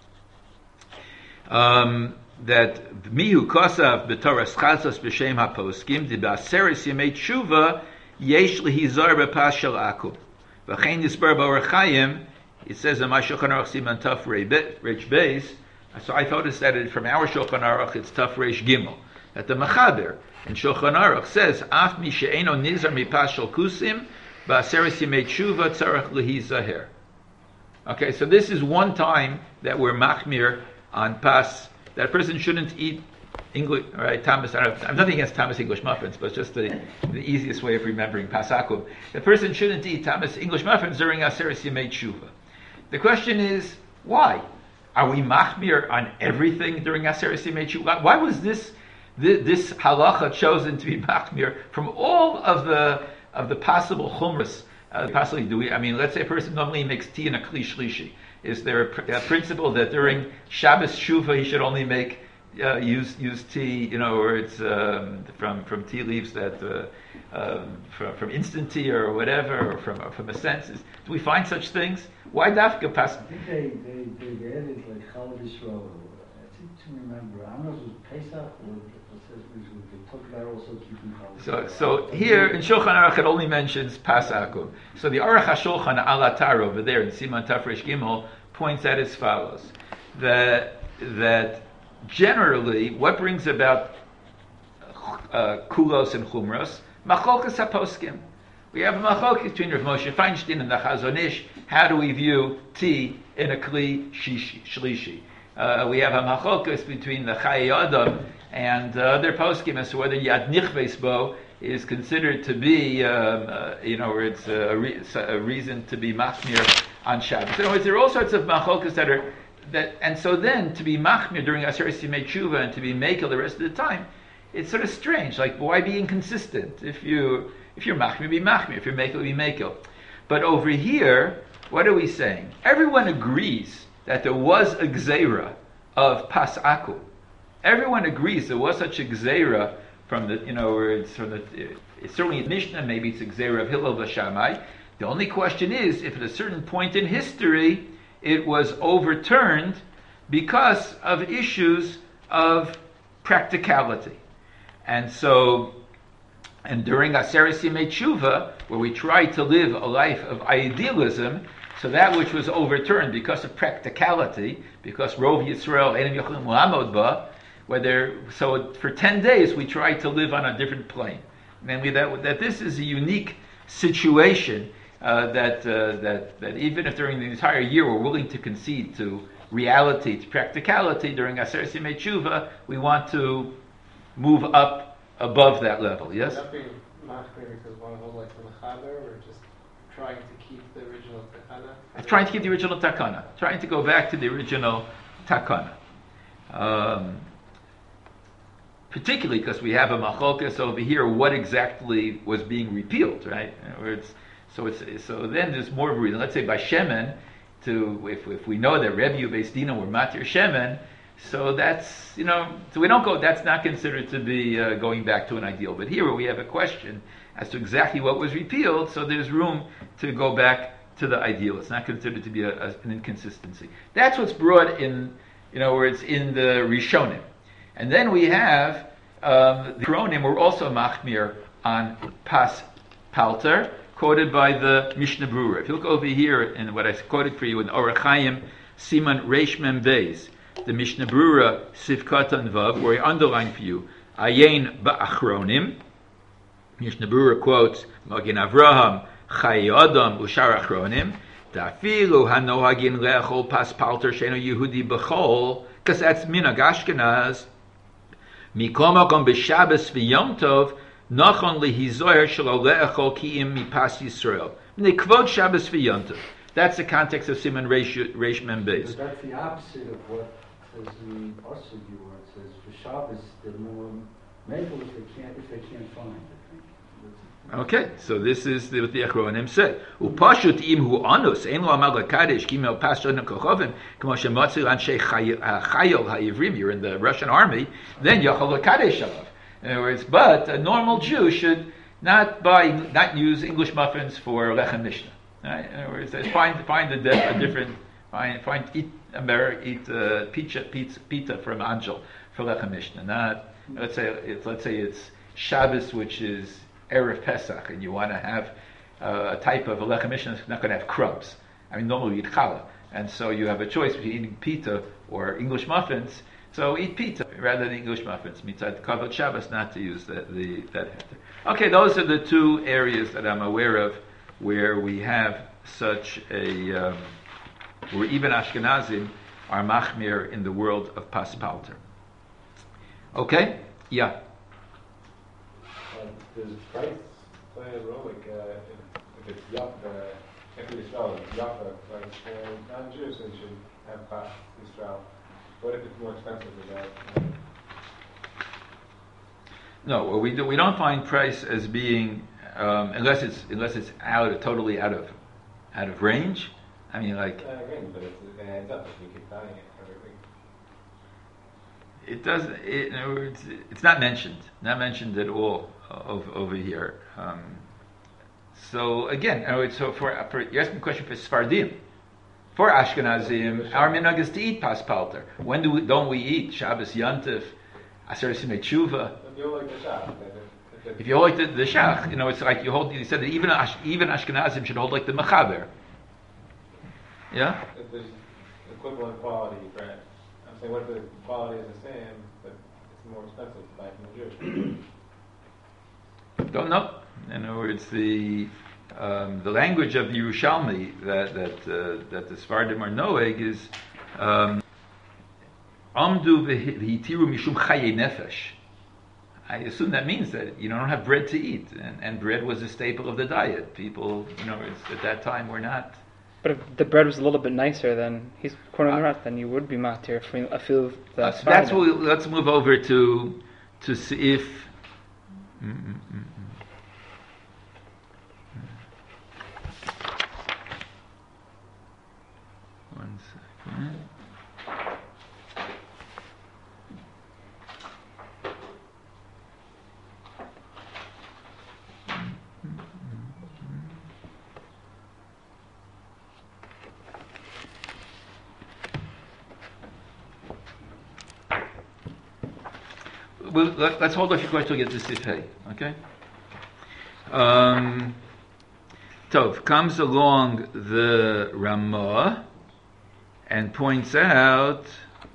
um, that mihu kosav b'toras chazos b'shem haposkim di b'aseres yemei tshuva yesh lehizar b'pas shel akub v'chein yisbar b'orach chayim. It says in my Shulchan Aruch Siman Taf Reish Beis. So I noticed that it, from our Shulchan Aruch it's Taf Reish Gimel. That the Mechaber in Shulchan Aruch says af mi she'eno nizar mipas shel kusim b'aseres yemei tshuva tzarech lehizaher. Okay, so this is one time that we're machmir on pas. That person shouldn't eat English, all right, Thomas, I have nothing against Thomas English muffins, but just the, the easiest way of remembering Pasakum. The person shouldn't eat Thomas English muffins during Aseres Yemei Tshuva. The question is, why? Are we machmir on everything during Aseres Yemei Tshuva? Why was this, this, this halacha chosen to be machmir from all of the of the possible chumras? Uh, possibly, do we? I mean, let's say a person normally makes tea in a kli shlishi. Is there a, pr- a principle that during Shabbos Shuvah he should only make uh, use use tea, you know, or it's um, from from tea leaves that uh, um, from, from instant tea or whatever, or from or from essences? Do we find such things? Why dafka pas? I think they they they, they added like Chal Yisrael. I think to remember, I don't know if it was Pesach or they talk about also keeping Chal. So so here in Shulchan Aruch it only mentions Pasakum. So the Aruch HaShulchan Alatar over there in Siman Taf Reish Gimel points out as follows: that that generally what brings about uh, kulos and chumros, macholkas haposkim. We have a macholkas between Rav Moshe Feinstein and the Chazon Ish. How do we view tea in a kli shishi, shlishi? Uh, we have a macholkas between the Chayei Adam and uh, other poskim as to whether Yad Nichves Bo is considered to be, um, uh, you know, where it's a, re- a reason to be machmir on Shabbos. In other words, there are all sorts of macholkas that are that, and so then to be machmir during Aseres Yemei Tshuva and to be mekel the rest of the time, it's sort of strange. Like, why be inconsistent? If you if you're machmir, be machmir. If you're mekel, be mekel. But over here, what are we saying? Everyone agrees that there was a gzeira of pasaku. Everyone agrees there was such a gzeira from the, you know, where it's from the, it's certainly in Mishnah, maybe it's a gzeira of Hillel v'Shammai. The only question is, if at a certain point in history it was overturned because of issues of practicality. And so, and during Aseres Yemei Tshuva, where we try to live a life of idealism, so that which was overturned because of practicality, because Rov Yisrael Einam Yochalim L'Amod Ba, whether so for ten days we try to live on a different plane. Namely, that that this is a unique situation uh, that uh, that that even if during the entire year we're willing to concede to reality, to practicality, during Aseres Yemei Tshuva we want to move up above that level. Yes. Would that be machmir because one hold like the mechaber, or just trying to keep the original takana? Trying to keep the original takana. Trying to go back to the original takana. Um, particularly because we have a macholkas over here, what exactly was being repealed, right? It's, so it's so then there's more of a reason. Let's say by Shemen, to if if we know that Rebbe Beis Dina were matir Shemen, so that's, you know, so we don't go. That's not considered to be uh, going back to an ideal. But here we have a question as to exactly what was repealed, so there's room to go back to the ideal. It's not considered to be a, a, an inconsistency. That's what's brought in, you know, where it's in the Rishonim. And then we have um, the Kronim were also machmir on pas palter, quoted by the Mishnah Brura. If you look over here in what I quoted for you in Orach Chaim, Siman Reish Mem Beis, the Mishnah Brura Sivkatan Vav, where I underline for you, Ayin Ba'achronim. Mishnah Brura quotes Magen Avraham, Chayei Adam, Ushar Achronim. Dafilu hanohagin le'achol pas palter she'eno Yehudi b'chol, because that's minhag Ashkenaz. Mikol makom b'Shabbos v'Yom Tov nachon lihizoyer shelo le'achol ki'im mipas Yisrael. Nekvod Shabbos v'Yom Tov. That's the context of Siman Reish Reish Mem Beis. But that's the opposite of what says in Asur where it says for Shabbos they're more maple if they can't if they can't find. I think. Okay, so this is the, what the Achronim say. Upashut im hu anus ein lo amad lakadesh kimel pasha nekochovim kmo shemotzi anshe chayil hayivrim. You're in the Russian army, then yachol lakadesh alav. In other words, but a normal Jew should not buy, not use English muffins for lechem mishnah. Right? In other words, find find a, de- a different find find eat America eat uh, pizza pizza pita from Angel for lechem mishnah. Not let's say it's let's say it's Shabbos, which is Erev Pesach, and you want to have uh, a type of a lechem mishnah that's not going to have crumbs. I mean, normally you eat challah, and so you have a choice between eating pita or English muffins. So eat pita rather than English muffins. Mitzad Kavod Shabbos, not to use the, the that. Okay, those are the two areas that I'm aware of where we have such a um, where even Ashkenazim are machmir in the world of pas palter. Okay, yeah. Does price play a role? Like uh, if, if it's Yap, uh, if it's Yisrael, it's Yapa, like uh, non-Jews, they should have Pas Yisrael. What if it's more expensive than that? No, well, we do. We don't find price as being um, unless it's unless it's out totally out of out of range. I mean, like Uh, again, but it's, it adds up if you keep buying it every week. it does. It, in other words, it's not mentioned. Not mentioned at all of, over here. Um, so again, oh, so for, for you're asking a question for Sfardim. For Ashkenazim, our minhag is to eat pas palter. When do we, don't we eat Shabbos Yantif, Aser Simei Tshuva? If you like the shop, then if, if, If you hold like the, the shach, you know, it's like you hold. You said that even Ash, even Ashkenazim should hold like the mechaber. Yeah. if there's equivalent quality bread, I'm saying what if the quality is the same, but it's more expensive to buy from the Jewish? Don't know. In other words, the um, the language of the Yerushalmi that that uh, that the Sfardim are noeg is amdu v'hitiru mishum chaye nefesh. I assume that means that you don't have bread to eat, and, and bread was a staple of the diet. People, you know, at that time were not. But if the bread was a little bit nicer, then he's quoting the right, then you would be matir. I feel that's Uh, that's what we, let's move over to to see if. Mm, mm, mm, mm. One second. Well, let, let's hold off your question till we get to Sifhei, okay? Um, Tov comes along the Ramah and points out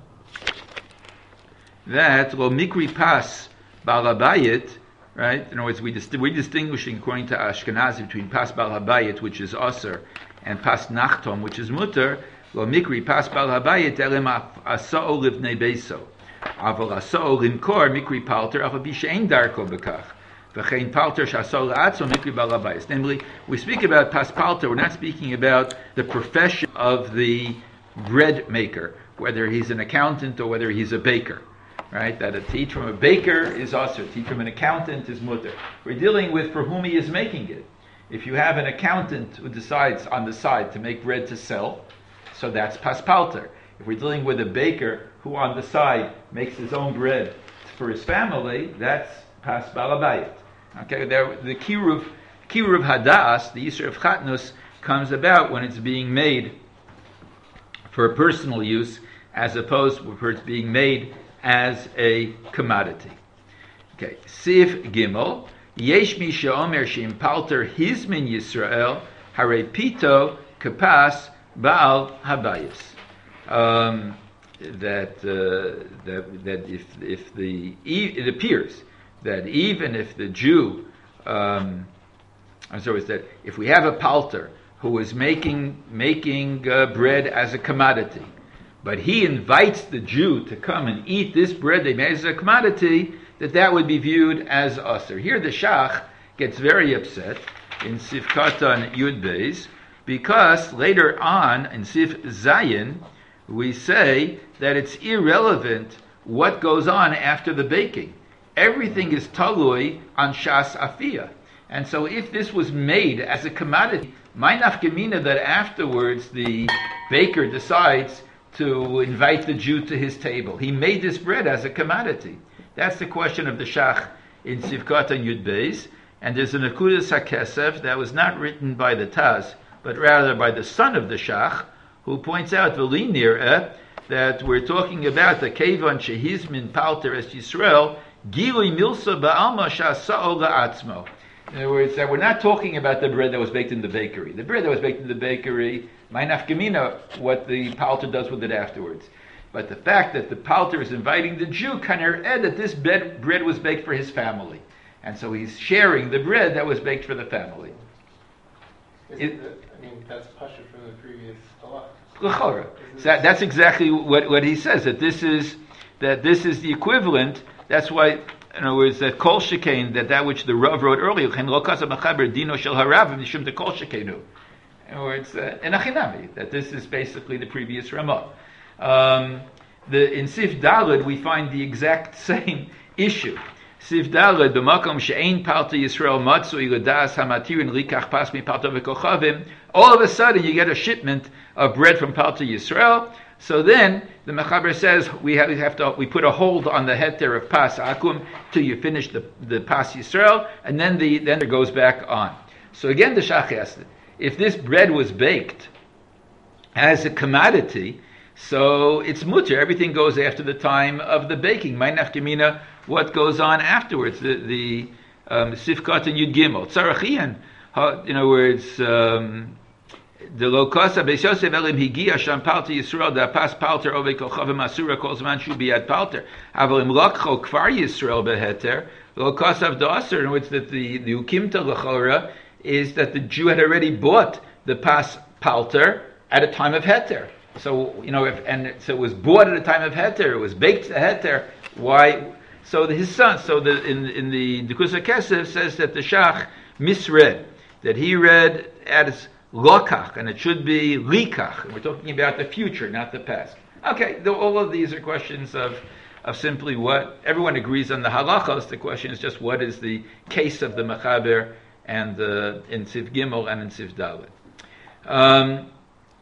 that lo mikri pas balabayit, right? In other words, we dis- we're distinguishing according to Ashkenazi between pas balabayit, which is aser, and pas nachtom, which is mutter. Lo mikri pas balabayit elem asao livnei beiso. Aval asao limkor mikri palter aval bishein darko bekach. V'chein palter shasol atzo mikri balabayis. Namely, we speak about pas palter. We're not speaking about the profession of the bread maker, whether he's an accountant or whether he's a baker. Right? That a teach from a baker is also, teach from an accountant is mutter. We're dealing with for whom he is making it. If you have an accountant who decides on the side to make bread to sell, so that's pas palter. If we're dealing with a baker who on the side makes his own bread for his family, that's pas balabayit. Okay, there, the kiruv, kiruv hadas, the yisur of chatnus, comes about when it's being made for personal use, as opposed to where it's being made as a commodity. Okay, Sif Gimel, Yesh mi she'omer she'im palter hizmin Yisrael, hare pito kapas baal habayis. Um, that uh, that that if if the it appears that even if the Jew, um, I'm sorry, is that if we have a palter who is making making uh, bread as a commodity, but he invites the Jew to come and eat this bread they made as a commodity, that that would be viewed as usher. Here the Shach gets very upset in Sif Katan Yud Beis, because later on in Sif Zayin we say that it's irrelevant what goes on after the baking. Everything is talui on Shas Afiyah. And so if this was made as a commodity, my nafkamina that afterwards the baker decides to invite the Jew to his table. He made this bread as a commodity. That's the question of the Shach in Sivkot and Yud Beis. And there's an Akudas HaKesef that was not written by the Taz, but rather by the son of the Shach, who points out Velinir that we're talking about the Kevan Shehizmin Palter Es Yisrael Gilui Milsa Ba'alma Shasa'o La'atzmo. In other words, that we're not talking about the bread that was baked in the bakery. The bread that was baked in the bakery, my nafkamina, what the palter does with it afterwards. But the fact that the palter is inviting the Jew, kaner ed, that this bread, bread was baked for his family. And so he's sharing the bread that was baked for the family. It, the, I mean, that's pasha from the previous halach. L'chora. So that, that's exactly what, what he says, that this is that this is the equivalent. That's why, in other words, that kol shekain, that that which the Rav wrote earlier, chen lo kasa b'chaber dino shel harav mishum te kol shekainu. In other words, uh, in achinami, that this is basically the previous Ramah. Um, the in Sif Daled we find the exact same issue. Sif Daled b'makom she'ein palta Yisrael matzui l'das hamatirin likach pas mi palta v'kochavim. All of a sudden you get a shipment of bread from palta Yisrael. So then the Mechaber says we have, we have to we put a hold on the heter of Pas Akum till you finish the the Pas Yisrael, and then the then it goes back on. So again the Shach asked, if this bread was baked as a commodity, so it's mutter. Everything goes after the time of the baking. My nafkamina, what goes on afterwards? The the um, Sifkat and Yud Gimel Tzarachian. In other words. Um, The lokosa beis Yosef elim higia sham palter Yisrael da pas palter ove kochavim asura kol zman shu biad palter avolim lokcho kfar Yisrael beheter lokosa of the aser, in which that the the ukimta lachora is that the Jew had already bought the pas palter at a time of heter. So you know, if and so it was bought at a time of heter, it was baked to heter. Why? So the, his son. So the in in the Dukus HaKesef says that the Shach misread, that he read as lokach, and it should be likach. We're talking about the future, not the past. Okay, the, all of these are questions of, of simply what everyone agrees on the halachos. The question is just what is the case of the Mechaber and the in Sif Gimel and in Sif Dalet. Um,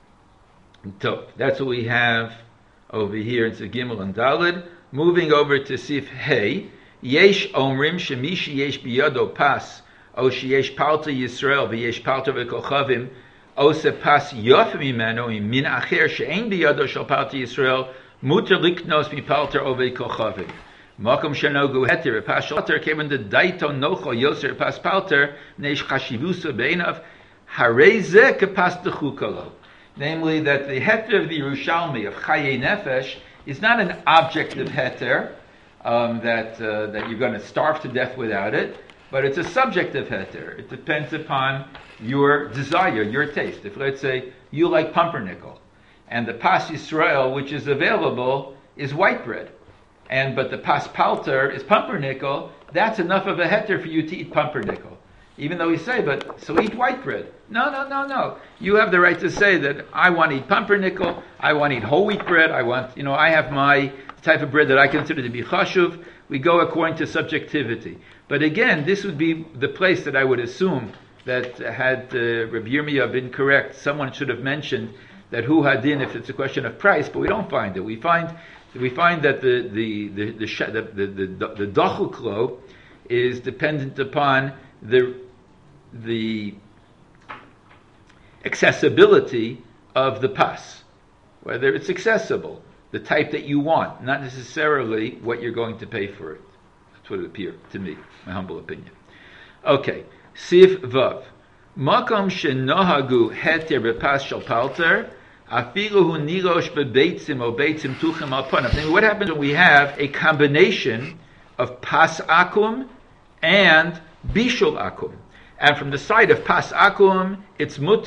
so that's what we have over here in Sif Gimel and Dalet. Moving over to Sif Hey, Yesh Omrim Shemishi Yesh Biyado Pas. O sheyesh palta Yisrael v'yesh palta v'kochavim o se pas yof mimeno min acher she'ein biyado shel palta Yisrael muter liknos mi palta o v'kochavim makom shenogu heter pas shalter came in the daito nocho yoser pas palter neish chashivusa beinav hareze kepas dechukalo, namely that the heter of the Yerushalmi of Chaye Nefesh is not an objective heter um, that uh, that you're going to starve to death without it. But it's a subjective heter. It depends upon your desire, your taste. If, let's say, you like pumpernickel, and the Pas Yisrael, which is available, is white bread, and but the Pas Palter is pumpernickel, that's enough of a heter for you to eat pumpernickel. Even though we say, but, so eat white bread. No, no, no, no. You have the right to say that I want to eat pumpernickel, I want to eat whole wheat bread, I want, you know, I have my type of bread that I consider to be chashuv. We go according to subjectivity. But again, this would be the place that I would assume that had uh, Rabbi Yirmiyah been correct, someone should have mentioned that hu hadin if it's a question of price, but we don't find it. We find we find that the the the the the, the, the, the dachuklo is dependent upon the the accessibility of the pas, whether it's accessible, the type that you want, not necessarily what you're going to pay for it. That's what it appeared to me, my humble opinion. Okay, Sif Vav. Makom shenohagu heter bepas shel palter, afilu hu nirosh bebeitzim o beitzim tuchem al panav. What happens when we have a combination of pas akum and bishul akum? And from the side of pas akum, it's mutter.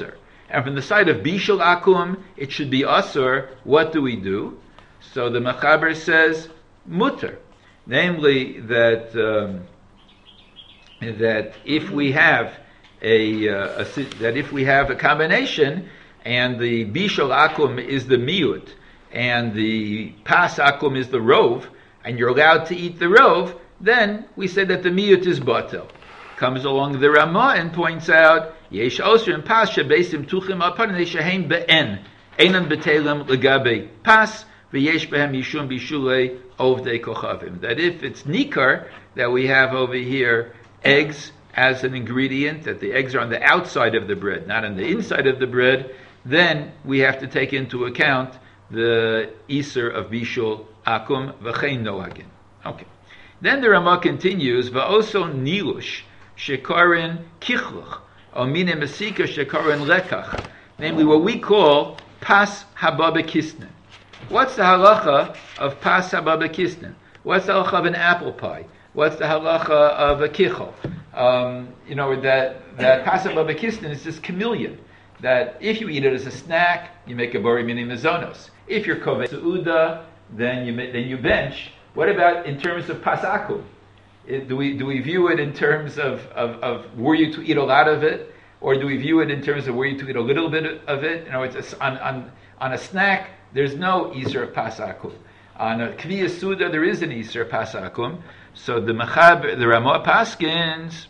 And from the side of Bishul Akum, it should be Asur. What do we do? So the Mechaber says, Mutter. Namely, that um, that if we have a, uh, a that if we have a combination, and the Bishul Akum is the Miut, and the Pas Akum is the Rov, and you're allowed to eat the Rov, then we say that the Miut is Batel. Comes along the Ramah and points out, Yesh Osir and Pas Shebesim Tuchim Apan Neshahem Be'en Einan Betelem Legabe Pas V'yesh Behem Yishum Bishulei Ovdei Kochavim. That if it's Nikar, that we have over here eggs as an ingredient, that the eggs are on the outside of the bread, not on the inside of the bread, then we have to take into account the Iser of Bishul Akum V'chein Noagin. Okay. Then the Ramah continues, Va'oso Nilush Shekarin Kichluch Omine Mesika Shekarin Lekach. Namely, what we call Pas Haba Bekisnen. What's the halacha of Pas Haba Bekisnen? What's the halacha of an apple pie? What's the halacha of a kichel? Um, you know, that, that Pas Haba Bekisnen is this chameleon, that if you eat it as a snack, you make a bori mini mezonos. If you're kovei seuda, then you then you bench. What about in terms of Pas Akum? It, do we do we view it in terms of, of, of were you to eat a lot of it, or do we view it in terms of were you to eat a little bit of it? You know, it's a, on, on on a snack there's no Iser of Pas Akum. On a Kviya Suda there is an Iser of Pas Akum. So the Mechab, the Ramah paskins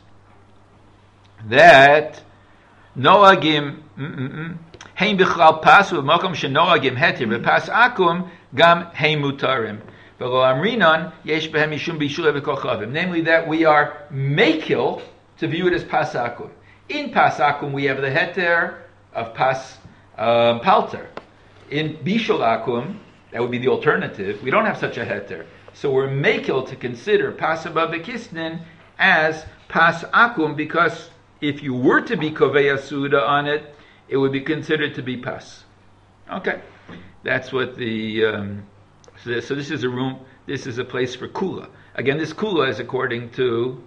that Noagim Hein Bichlal Pas U'Makom Shenoagim Hetir V'Pas Akum Gam Hein Mutarim. Namely, that we are makil to view it as Pas Akum. In Pas Akum, we have the heter of Pas um, Palter. In Bishul Akum, that would be the alternative. We don't have such a heter, so we're makil to consider Pas Haba Bekisnen as Pas Akum, because if you were to be Kovei Asuda on it, it would be considered to be Pas. Okay, that's what the. Um, So, so this is a room, this is a place for kula. Again, this kula is according to,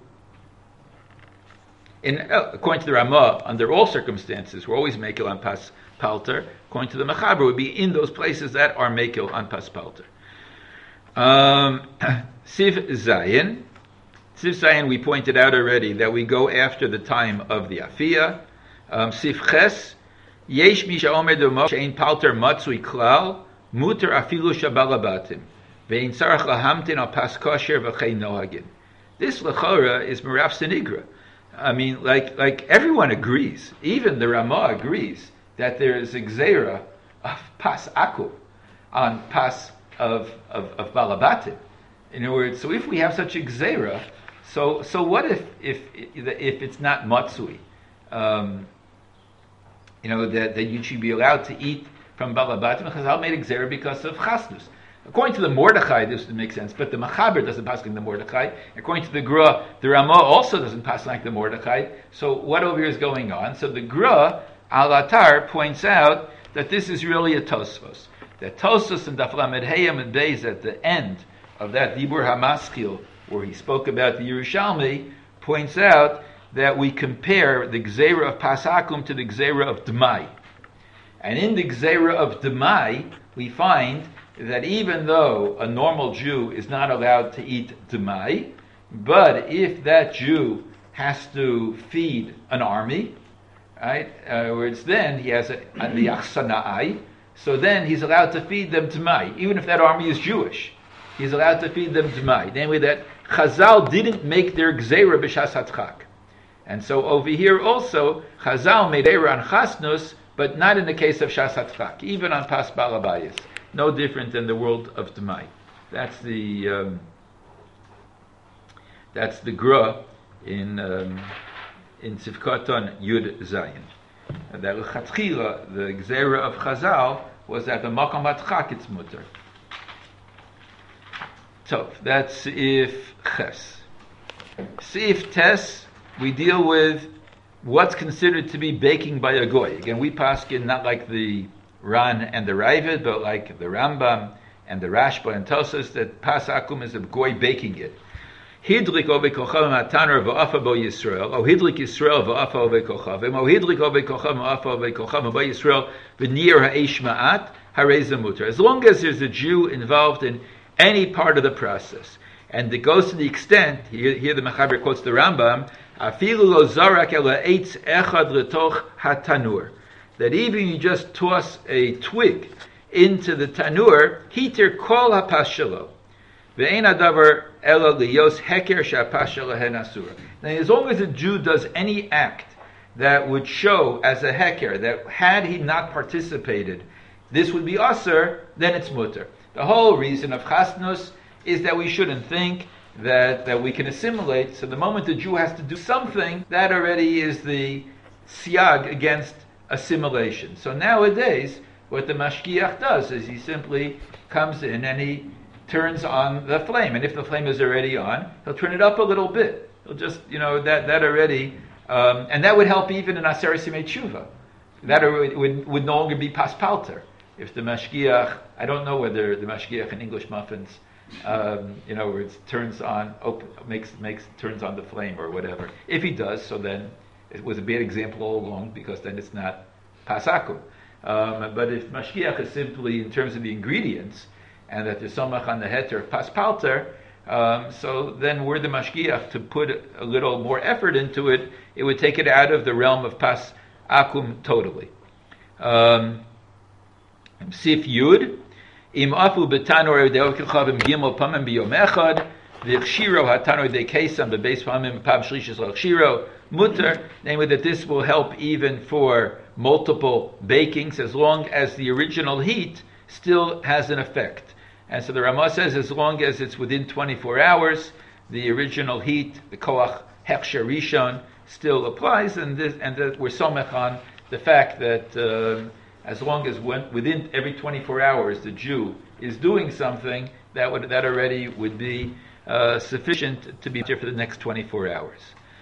in uh, according to the Ramah, under all circumstances, we're always makil on pas palter. According to the Mechaber, would be in those places that are makil on pas palter. Um, Siv Zayin. Siv Zayin, we pointed out already that we go after the time of the Afiyah. Um, Siv Ches. Yesh mi sha'omer d'mo she'ein palter matzui klal. Muter afilu shabalabatim, ve'in tzarach lahamtin al pas kosher v'chein nohagin. This lechora is Merav Sinigra. I mean, like like everyone agrees, even the Ramah agrees that there is a gzeira of pas akum on pas of of, of balabatim. In other words, so if we have such a gzeira, so so what if if if it's not matzui? Um, you know that that you should be allowed to eat from Balabatim. Chazal made a gzera because of chasnus. According to the Mordechai, this would make sense, but the Mechaber doesn't pass like the Mordechai. According to the Gra, the Ramah also doesn't pass like the Mordechai. So what over here is going on? So the Gra, Al-Atar, points out that this is really a Tosfos. That Tosfos and Daf Lamed Heyam and Beis at the end of that Dibur HaMaskil, where he spoke about the Yerushalmi, points out that we compare the gzera of Pas Akum to the gzera of Dmai. And in the Gzeira of Demai, we find that even though a normal Jew is not allowed to eat Demai, but if that Jew has to feed an army, right, uh, whereas then he has a, a, the Achsana'ai, so then he's allowed to feed them Demai. Even if that army is Jewish, he's allowed to feed them Demai. Namely that Chazal didn't make their Gzeira b'Shas HaTchak. And so over here also, Chazal made Gzeira on Chasnus, but not in the case of Shas HaTchak, even on Pas Balabayas. No different than the world of Demai. That's the um, that's the Gra in um, in Sivkaton Yud Zayin. And that L'chatchila, the Gzera of Chazal, was that the Makam HaTchak it's mutter. So that's if Ches. If Tes, we deal with what's considered to be baking by a goy. Again, we paskin not like the Ran and the Ravid, but like the Rambam and the Rashba and Tosas, that pas akum is a goy baking it. Hidlik ove kochavim hatanur v'afa bo Yisrael, o hidlik Yisrael v'afa ove kochavim, o hidlik ove kochavim v'afa ove kochavim bo Yisrael v'nir ha'esh ma'at hareza mutar. As long as there's a Jew involved in any part of the process, and it goes to the extent, here, here the Mechaber quotes the Rambam, afilu lo zarak ela eitz echad letoch hatanur, that even you just toss a twig into the tanur, hiter kol hapas shelo. Ve'ein adavar ela liyos heker she'apas shelahen asura. Now, as long as a Jew does any act that would show as a heker, that had he not participated, this would be asur, then it's mutter. The whole reason of chasnus is that we shouldn't think that, that we can assimilate. So the moment the Jew has to do something, that already is the siag against assimilation. So nowadays, what the mashgiach does is he simply comes in and he turns on the flame. And if the flame is already on, he'll turn it up a little bit. He'll just, you know, that, that already, um, and that would help even in Aseret Simei Tshuva. That would, would, would no longer be paspalter. If the mashgiach, I don't know whether the mashgiach in English muffins, um, you know, where it turns on, open, makes, makes, turns on the flame or whatever. If he does, so then it was a bad example all along, because then it's not pasakum. Um, but if mashgiach is simply in terms of the ingredients, and that there's somach on the heter paspalter, um, so then were the mashgiach to put a little more effort into it, it would take it out of the realm of pasakum totally. Um, Sif Yud, Im afu betanor deokachavim gimel pamim biyom echad, v'chshiro hatanor dekesam bebeis pamim pam shlishis l'chshiro mutter. Namely, that this will help even for multiple bakings, as long as the original heat still has an effect. And so the Ramah says, as long as it's within twenty-four hours, the original heat, the koach hechsher rishon, still applies, and this, and that we're somech on the fact that. Uh, As long as when, within every twenty-four hours the Jew is doing something, that would that already would be uh, sufficient to be there for the next twenty-four hours.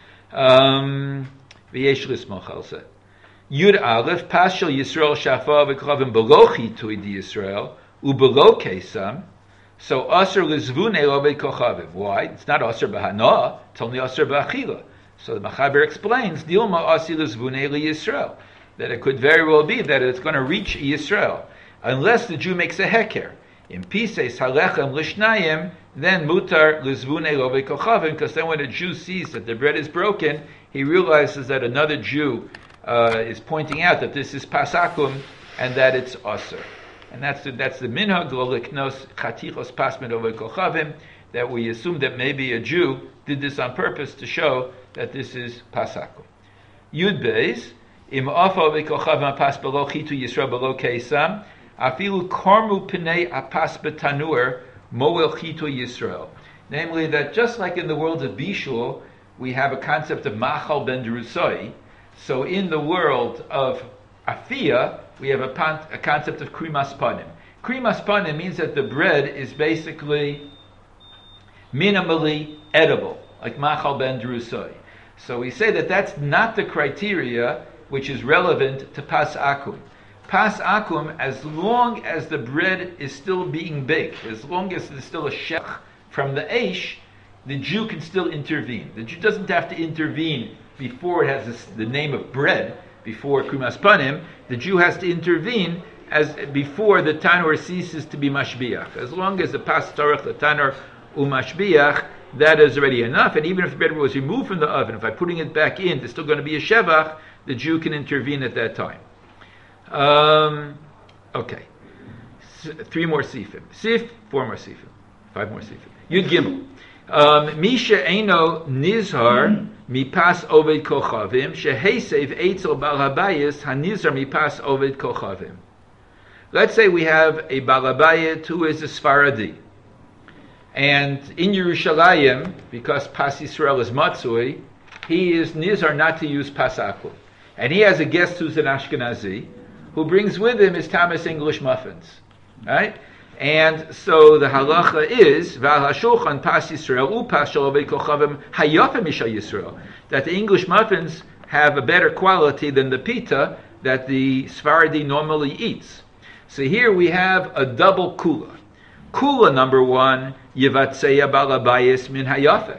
V'yesh lismoch al zeh. Yud Aleph Pashel Yisrael Shafa v'Kochavim below Chitui di Yisrael ubelow Kesam. So Aser Lizvunei lo v'Kochavim. Why? It's not Aser b'Hana. It's only Aser b'Achila. So the Machaber explains Dilma Asi Lizvunei li Yisrael, that it could very well be that it's going to reach Yisrael, unless the Jew makes a heker. In Pises Halechem Lishnayim, then Mutar Lizvunei lo v'Kochavim, because then when a Jew sees that the bread is broken, he realizes that another Jew uh, is pointing out that this is Pasakum, and that it's Aser. And that's the, that's the minhag lo liknos chatichos pasmen lo v'Kochavim, that we assume that maybe a Jew did this on purpose to show that this is Pasakum. Yud Beis, Im afa v'Kochavim apas below chitu Yisrael below keisam, afilu kormu pnei apas betanur moel chitu Yisrael. Namely, that just like in the world of Bishul, we have a concept of machal ben derusoi, so in the world of Afia, we have a, pan, a concept of krimas panim. Krimas panim means that the bread is basically minimally edible, like machal ben derusoi. So we say that that's not the criteria which is relevant to pas akum. Pas akum, as long as the bread is still being baked, as long as there's still a shech from the eish, the Jew can still intervene. The Jew doesn't have to intervene before it has this, the name of bread, before krimas panim. The Jew has to intervene as before the tanur ceases to be mashbiach. As long as the pas tarach, the tanur umashbiach, that is already enough. And even if the bread was removed from the oven, if I'm putting it back in, there's still going to be a shevach, the Jew can intervene at that time. Um, okay. S- three more sifim. Sif, four more sifim. Five more sifim. Yud Gimel. Misha Eino Nizhar Mipas Oved Kochavim Shehesev Eitzel Bal Habayis Hanizhar Mipas Oved Kochavim. Let's say we have a Bal Habayit who is a Sfaradi, and in Yerushalayim, because Pas Yisrael is Matzui, he is Nizhar not to use Pasakum, and he has a guest who's an Ashkenazi who brings with him his Thomas English muffins, right? And so the halacha is Val Hashulchan Pas Yisrael U Pas Shalovei Kochavim Hayafim Misha Yisrael, that the English muffins have a better quality than the pita that the Sephardi normally eats. So here we have a double kula. Kula number one, Yivatseya Balabayis Min Hayafeh,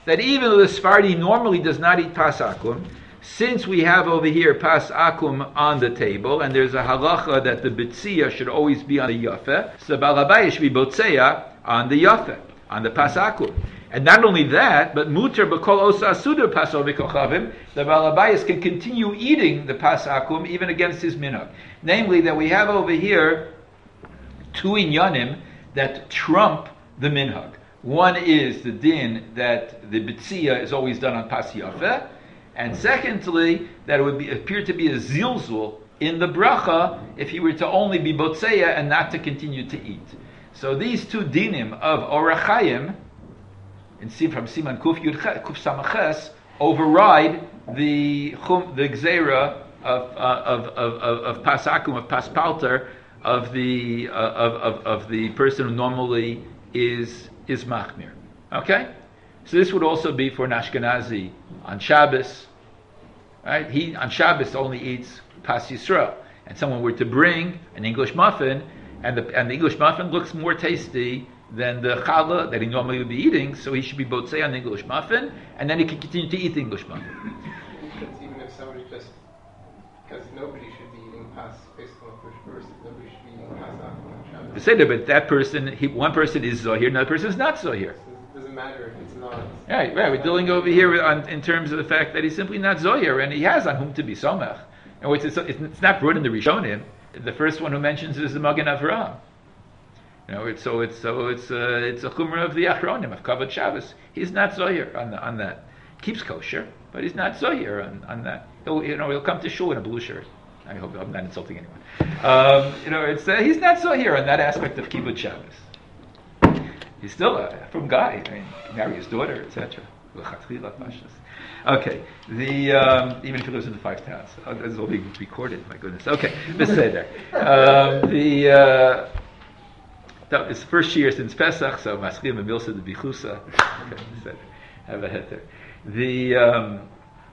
that even though the Sephardi normally does not eat pas akum, since we have over here pas akum on the table, and there's a halacha that the bitzia should always be on the yafeh, so the balabaya should be botzeya on the yafeh, on the pas akum. And not only that, but muter b'kol osa asudar paso v'kochavim, the balabayas can continue eating the pas akum even against his minhag. Namely, that we have over here two inyanim that trump the minhag. One is the din that the bitzia is always done on pas yafeh, and secondly, that it would be, appear to be a zilzul in the bracha if he were to only be botzeya and not to continue to eat. So these two dinim of Orach Chaim, in from Siman Kuf Yud Kuf Samaches, override the chum, the gzeira of uh, of of of, of pas akum, of pas palter, of the uh, of, of of the person who normally is is machmir. Okay, so this would also be for an Ashkenazi on Shabbos, right? He on Shabbos only eats pas Yisrael, and someone were to bring an English muffin, and the and the English muffin looks more tasty than the challah that he normally would be eating, so he should be botzei on the English muffin, and then he can continue to eat the English muffin. Even if somebody just, because nobody should be eating pas, based on the first person, nobody should be eating pas akum on Shabbos. Say that, but that person, he, one person is zohir, another person is not zohir. So it doesn't matter if it's not. Right, right. We're dealing over here on, in terms of the fact that he's simply not zohir, and he has on whom to be somach. And it's, it's, it's not brought in the Rishonim. The first one who mentions is the Magen Avraham. You know, it's, so it's so it's uh, it's a chumrah of the Achronim of Kavod Shabbos. He's not zohir on the, on that. Keeps kosher, but he's not zohir on, on that. He'll, you know, he'll come to shul in a blue shirt. I hope I'm not insulting anyone. Um, you know, it's uh, he's not zohir on that aspect of Kivud Shabbos. He's still a from guy. I mean, marry his daughter, et cetera. Okay, the um, even if he lives in the five towns, oh, this is all being recorded. My goodness. Okay, let's say there. Um, the uh, that it's the first year since Pesach, so Maschim and Milsa the Bichusa. Okay, have a head there. The um,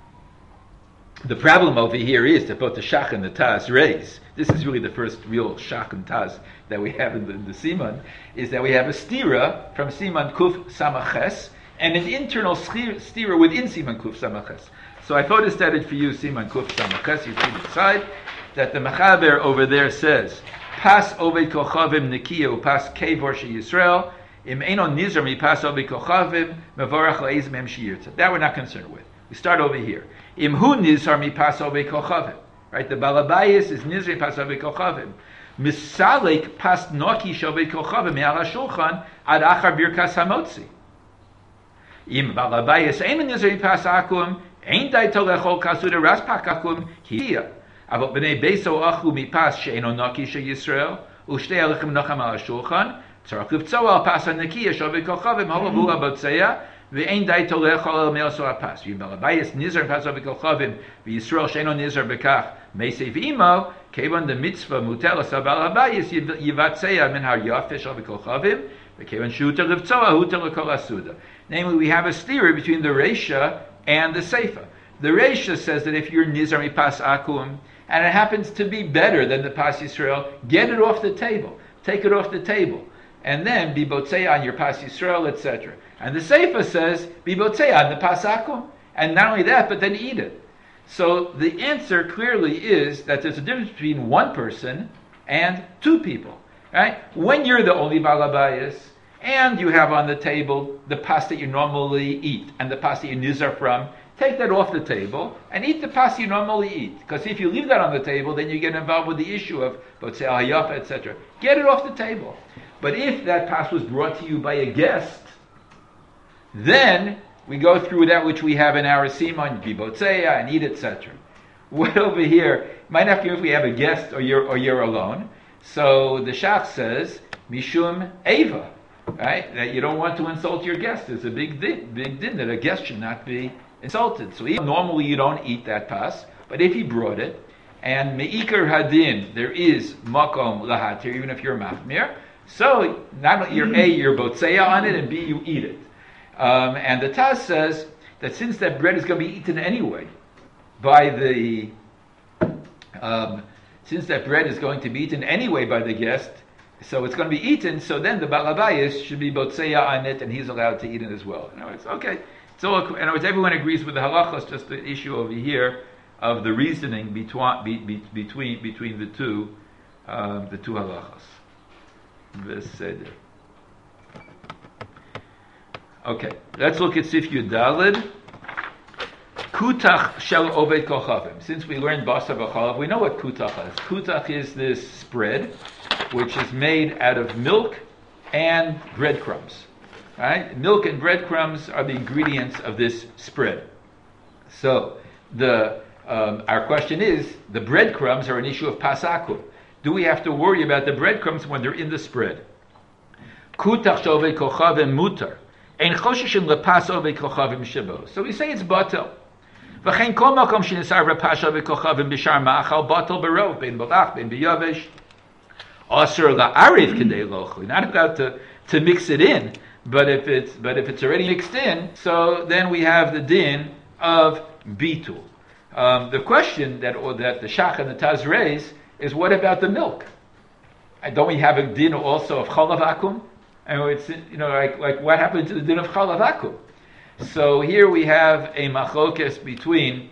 the problem over here is that both the Shach and the Taz raise. This is really the first real Shach and Taz that we have in the, in the Siman, is that we have a stira from Siman Kuf Samaches, and an internal stira within Siman Kuf Samaches. So I photostatted for you Siman Kuf Samaches. You see the side that the Mechaber over there says, Pas Oved Kochavim Nikiya Pas Kevor She Yisrael Im Eno Nizar Mi Pas Oved Kochavim Mevorach Le'ez Mem Shiyirta. That we're not concerned with. We start over here. Im Hu Nizar Mi Pas Oved Kochavim. Right, the Balabayis is Nizar Mi Pas Oved Kochavim. Misalek Pas Noki Shoved Kochavim Me'al HaShulchan Ad Achar Birkas HaMotzi. Im Balabayis Ein Nizar Mi Pas Akum Ein Dai Tolechol Kasuda Ras Pakakum Hiya. Avot b'nei beiso achu mipas she'eno naki she'Yisrael u'shtei alechem nacham al hashulchan tzarach livtzoa al pas ha'nekiya shovei kochavim halavu ha'botzeya ve'ein dai tolech al me'oso ha'pas v'im balabayis nizar pas shovei kochavim v'Yisrael she'eno nizar bekach me'sei v'imo kevan de mitzvah mutelas ha'balabayis yivatzeya min ha'yafeh shovei kochavim ve'kevan shuta livtzoa huta l'kol asuda. Namely, we have a steer between the Reisha and the Seifa. The Reisha says that if you're nizar mi pas akum, and it happens to be better than the Pas Yisrael, get it off the table. Take it off the table. And then be botzei on your Pas Yisrael, et cetera. And the Seifa says, be botzei on the Pas Akum. And not only that, but then eat it. So the answer clearly is that there's a difference between one person and two people. Right? When you're the only balabayas, and you have on the table the pas that you normally eat, and the pas that you nizar from, take that off the table and eat the pas you normally eat. Because if you leave that on the table, then you get involved with the issue of botzei hayafa, et cetera. Get it off the table. But if that pas was brought to you by a guest, then we go through that which we have in our siman, be botzeya and eat, et cetera. What over here might have to be if we have a guest or you're or you're alone. So the Shach says mishum eva, right? That you don't want to insult your guest. It's a big din, big din that a guest should not be insulted. So even normally you don't eat that pas, but if he brought it, and me'ikar hadin, there is makom lahatir, even if you're machmir, so not only you're A, you're botzeya on it, and B, you eat it. Um, and the Taz says that since that bread is going to be eaten anyway, by the, um, since that bread is going to be eaten anyway by the guest, so it's going to be eaten, so then the balabayis should be botzeya on it, and he's allowed to eat it as well. In other words, okay, So, in other words, everyone agrees with the halacha. It's just the issue over here of the reasoning between be, be, between between the two uh, the two halachas. Beseder. Okay, let's look at Sif Yud Daled. Kutach shel oved kochavim. Since we learned basa b'chalav, we know what kutach is. Kutach is this spread, which is made out of milk and breadcrumbs. Right? Milk and breadcrumbs are the ingredients of this spread. So, the um, our question is: the breadcrumbs are an issue of pasakum. Do we have to worry about the breadcrumbs when they're in the spread? Kutach shel oved kochavim mutar. Ein choshishin lepas oved kochavim shebo. So we say it's batel. V'chein kol makom shenisar repasha v'kochavim b'shar ma'achal batel berov ben balach ben biyavesh asur la'ariv kedei lochu. Not about to to mix it in, but if it's but if it's already mixed in, so then we have the din of bitul. Um, the question that or that the Shach and the Taz raise is, what about the milk? And don't we have a din also of chalav akum? And it's, you know, like like what happened to the din of chalav akum? So here we have a machlokes between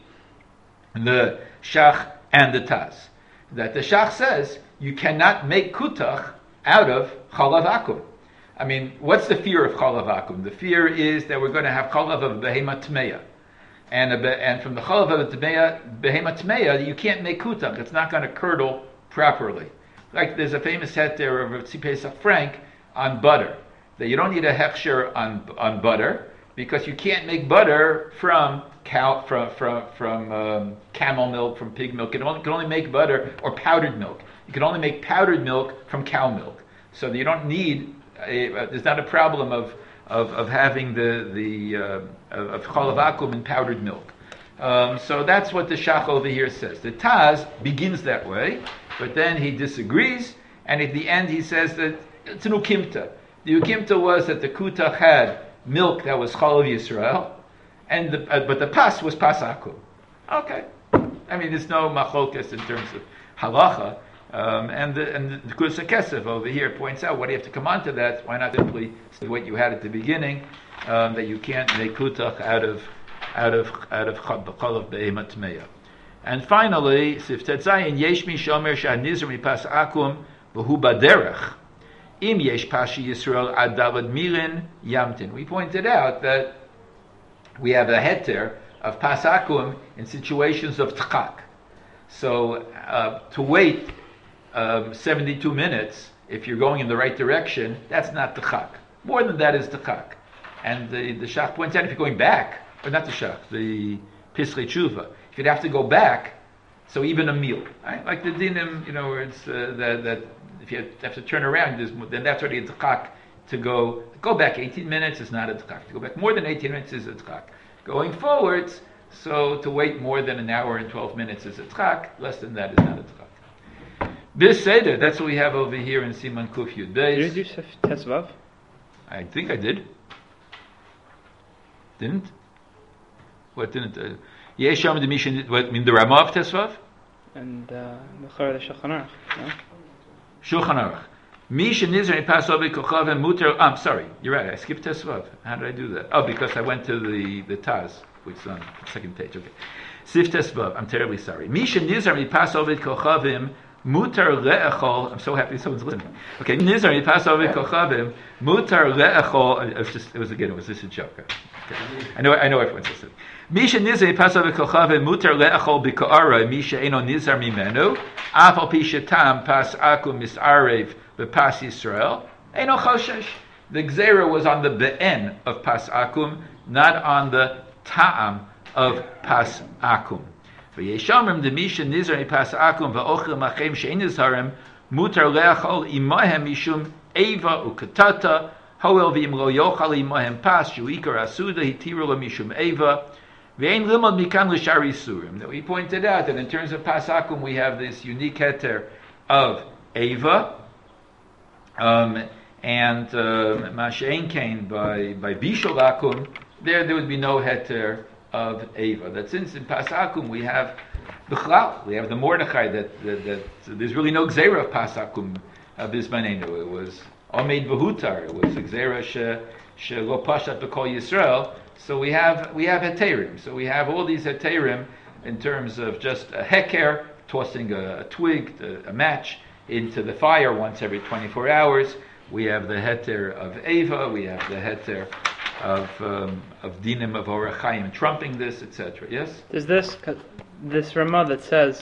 the Shach and the Taz. That the Shach says you cannot make kutach out of chalav akum. I mean, what's the fear of chalav akum? The fear is that we're going to have chalav of behema tmeya. And, a, and from the chalav of tmeya, behema tmeya, you can't make kutach. It's not going to curdle properly. Like there's a famous het there of Tzvi Pesach Frank on butter. That you don't need a hechsher on on butter, because you can't make butter from cow from from from um, camel milk, from pig milk. You can only, can only make butter or powdered milk. You can only make powdered milk from cow milk. So you don't need. A, uh, there's not a problem of of, of having the the uh, of chalav akum in powdered milk. Um, so that's what the Shach over here says. The Taz begins that way, but then he disagrees, and at the end he says that it's an ukimta. The ukimta was that the kutach had milk that was chalav Yisrael, and the, uh, but the pas was pas akum. Okay, I mean there's no machlokas in terms of halacha, um, and the and the Kusa Kesef over here points out, what do you have to come on to that? Why not simply say what you had at the beginning, um, that you can't make kutach out of out of out of chalav be'emat tmeya. And finally, Siftet Zayin yesh mi shomer she'anizr mi pas akum v'hu baderech. Im yesh pashi Yisrael ad dalad mirin yamtin. We pointed out that we have a heter of pasakum in situations of tchak. So uh, to wait um, seventy-two minutes, if you're going in the right direction, that's not tchak. More than that is tchak. And the, the Shach points out, if you're going back, or not the Shach, the Pischei Tshuva, if you'd have to go back, so even a meal, right? Like the dinim, you know, where it's uh, that, that if you have to turn around, then that's already a tchak. To go go back eighteen minutes is not a tchak. To go back more than eighteen minutes is a tchak. Going forwards, so to wait more than an hour and twelve minutes is a tchak. Less than that is not a tchak. This seder, that's what we have over here in Siman Kuf Yud Beis. Did you do Tesvav? I think I did. Didn't? What didn't? Uh, Yesham the Mishin. What mean the Ramah of Tesvav? And the Chor the Shulchan Aruch. No? Shulchan Aruch. Mishin Nizar Pas Oved Kochavim Mutar. I'm sorry, you're right. I skipped Tesvav. How did I do that? Oh, because I went to the the Taz, which is on the second page. Okay. Sif Tesvav. I'm terribly sorry. Mishin Nizar Pas Oved Kochavim Mutar Le'echol. I'm so happy someone's listening. Okay. Nizar Pas Oved Kochavim Mutar Le'echol. It was just. It was again. It was just a joke. Okay. I know. I know everyone's listening. Misha nizar pas oved kochavim mutar le'achol b'ka'ara misha eno nizar mimenu af al pi shetam pas akum misarev b'pas Yisrael eno choshesh. The gzera was on the be'en of pas akum, not on the ta'am of pas akum. V'yeshamrim de misha nizar pas akum v'ochel machem she'en nizharim mutar le'achol imahem mishum eva ukatata hoel v'im lo yochal imahem pas shuikar asuda hitiru lo mishum eva. We pointed out that in terms of pasakum we have this unique heter of Eva, um, and Masha'en Kain by by Bishul Akum. There, there would be no heter of Eva. That since in pasakum we have Bichlal, we have the Mordechai. That, that, that so there's really no gzera of pasakum of Bismanenu. It was Omeid Behutar. It was Xera She Lo Pashat B'Kol Yisrael. So we have we have heterim. So we have all these heterim in terms of just a heker, tossing a, a twig, a, a match into the fire once every twenty-four hours. We have the heter of Eva. We have the heter of um, of dinim of Orach Chaim trumping this, et cetera. Yes. Does this this Ramah that says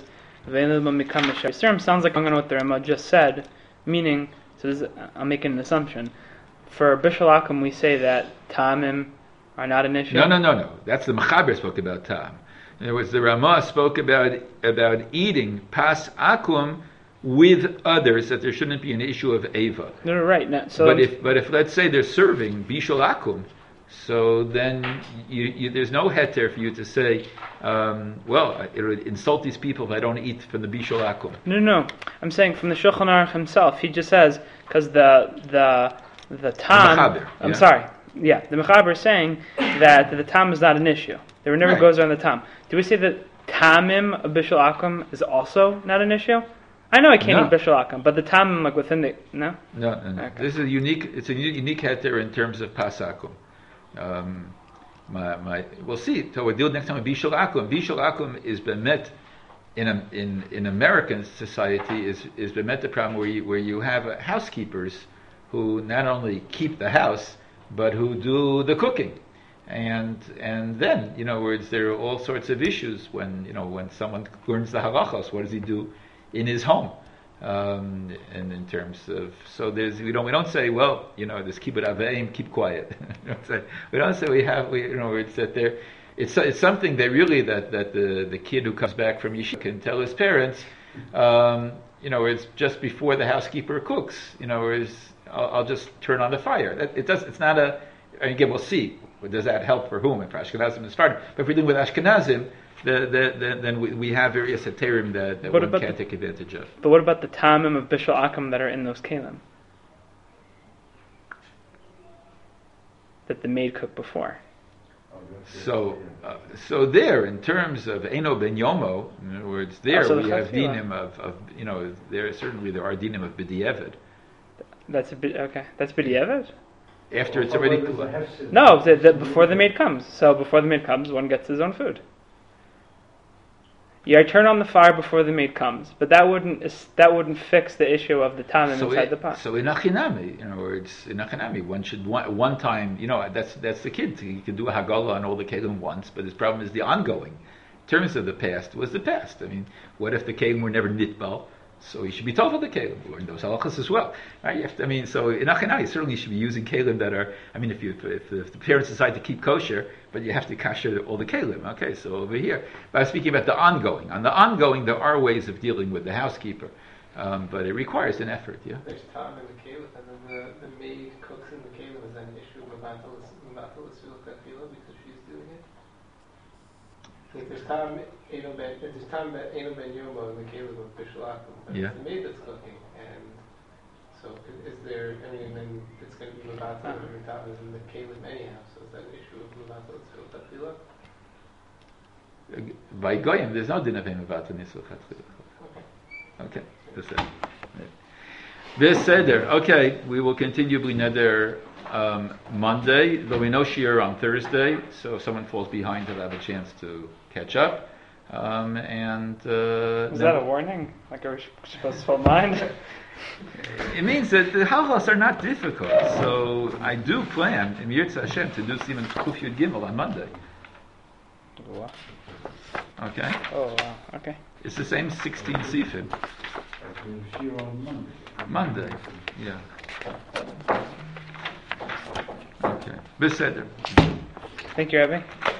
Yisurim sounds like I'm going to what the Ramah just said, meaning so this, I'm making an assumption. For Bishul Akum, we say that Tamim are not an issue. No, no, no, no. That's the Mechaber spoke about Tam. In other words, the Ramah spoke about about eating Pas Akum with others, that there shouldn't be an issue of Eva. No, no, right. No, so but if but if let's say they're serving Bishul Akum, so then you, you, there's no heter for you to say, um, well, it would insult these people if I don't eat from the Bishul Akum. No, no, no. I'm saying from the Shulchan Aruch himself. He just says because the the the tam. The Mechaber, I'm yeah. sorry. Yeah, the Mechaber is saying that the tam is not an issue. There never Right. goes around the tam. Do we say that tamim of Bishul Akum is also not an issue? I know I can't No. eat Bishul Akum, but the tamim like within the no. No, no, no. Okay. This is a unique. It's a u- unique heter in terms of Pas Akum. Um, my, my, we'll see. So we'll deal next time with Bishul Akum. Bishul Akum is bemet in a, in in American society is is bemet the problem where you, where you have uh, housekeepers who not only keep the house but who do the cooking, and and then you know where there are all sorts of issues when you know when someone learns the halachos. What does he do in his home? Um, and in terms of, so there's, we don't, we don't say, well, you know, this kibbut aveim, keep quiet. we don't say, we don't say we have, we, you know, it's that there, it's it's something that really that, that the, the kid who comes back from yeshiva can tell his parents, um, you know, it's just before the housekeeper cooks, you know, is I'll, I'll just turn on the fire. That, it does, it's not a, I mean, again, we'll see. Does that help for whom? And for Ashkenazim and Sephardim. But if we're dealing with Ashkenazim, The, the, the, then we, we have various heterim that, that one can't the, take advantage of. But what about the tamim of Bishul Akum that are in those kalim that the maid cooked before? So, uh, so there, in terms of Eno Ben Yomo, in other words, there Also we the have chafila. dinim of, of, you know, there certainly there are dinim of B'di'evid. That's a bit okay. That's b'di'evid? After it's already No, the, the, before the maid comes. So before the maid comes, one gets his own food. Yeah, I turn on the fire before the maid comes, but that wouldn't that wouldn't fix the issue of the tamim so inside it, the pot. So in Achinami, in other words, in Achinami, one should one, one time, you know, that's that's the kid. He can do a Haggalah on all the kelim once, but his problem is the ongoing. In terms of the past, was the past. I mean, what if the kelim were never nitbal? So he should be told for the kelim. We learn those halachas as well, right? You have to, I mean, so in Achinami, certainly you should be using kelim that are. I mean, if you if, if the parents decide to keep kosher, but you have to kasher all the kelim. Okay, so over here, but I'm speaking about the ongoing. On the ongoing, there are ways of dealing with the housekeeper, um, but it requires an effort. Yeah. There's time in the caliph, and then the, the maid cooks in the caliph. Is that an issue of Mavatal because she's doing it? Like there's time, Eno Ben, there's time that Eno Ben Yomo in the caliph of Bishul Akum, but Yeah. it's the maid that's cooking, and so is, is there? I mean, then it's going to be Mavatal every time is in the caliph anyhow. So is that an issue of Mavatal Tzil Tafila? By goyim, there's no din of him about the nisur chatzil. Okay, beseder. Beseder. Okay, we will continue bli neder um, Monday, though we know shiur on Thursday. So if someone falls behind, he'll have a chance to catch up. Um, and uh, Is that a warning? Like, are we supposed to hold mind? it means that the halachos are not difficult. So I do plan, in Yirtzeh Hashem, to do Siman Kuf Yud Gimel on Monday. What? Okay, Oh, wow. Okay. it's the same sixteen sifim. Monday, yeah. Okay, beseder. Thank you, Rabbi.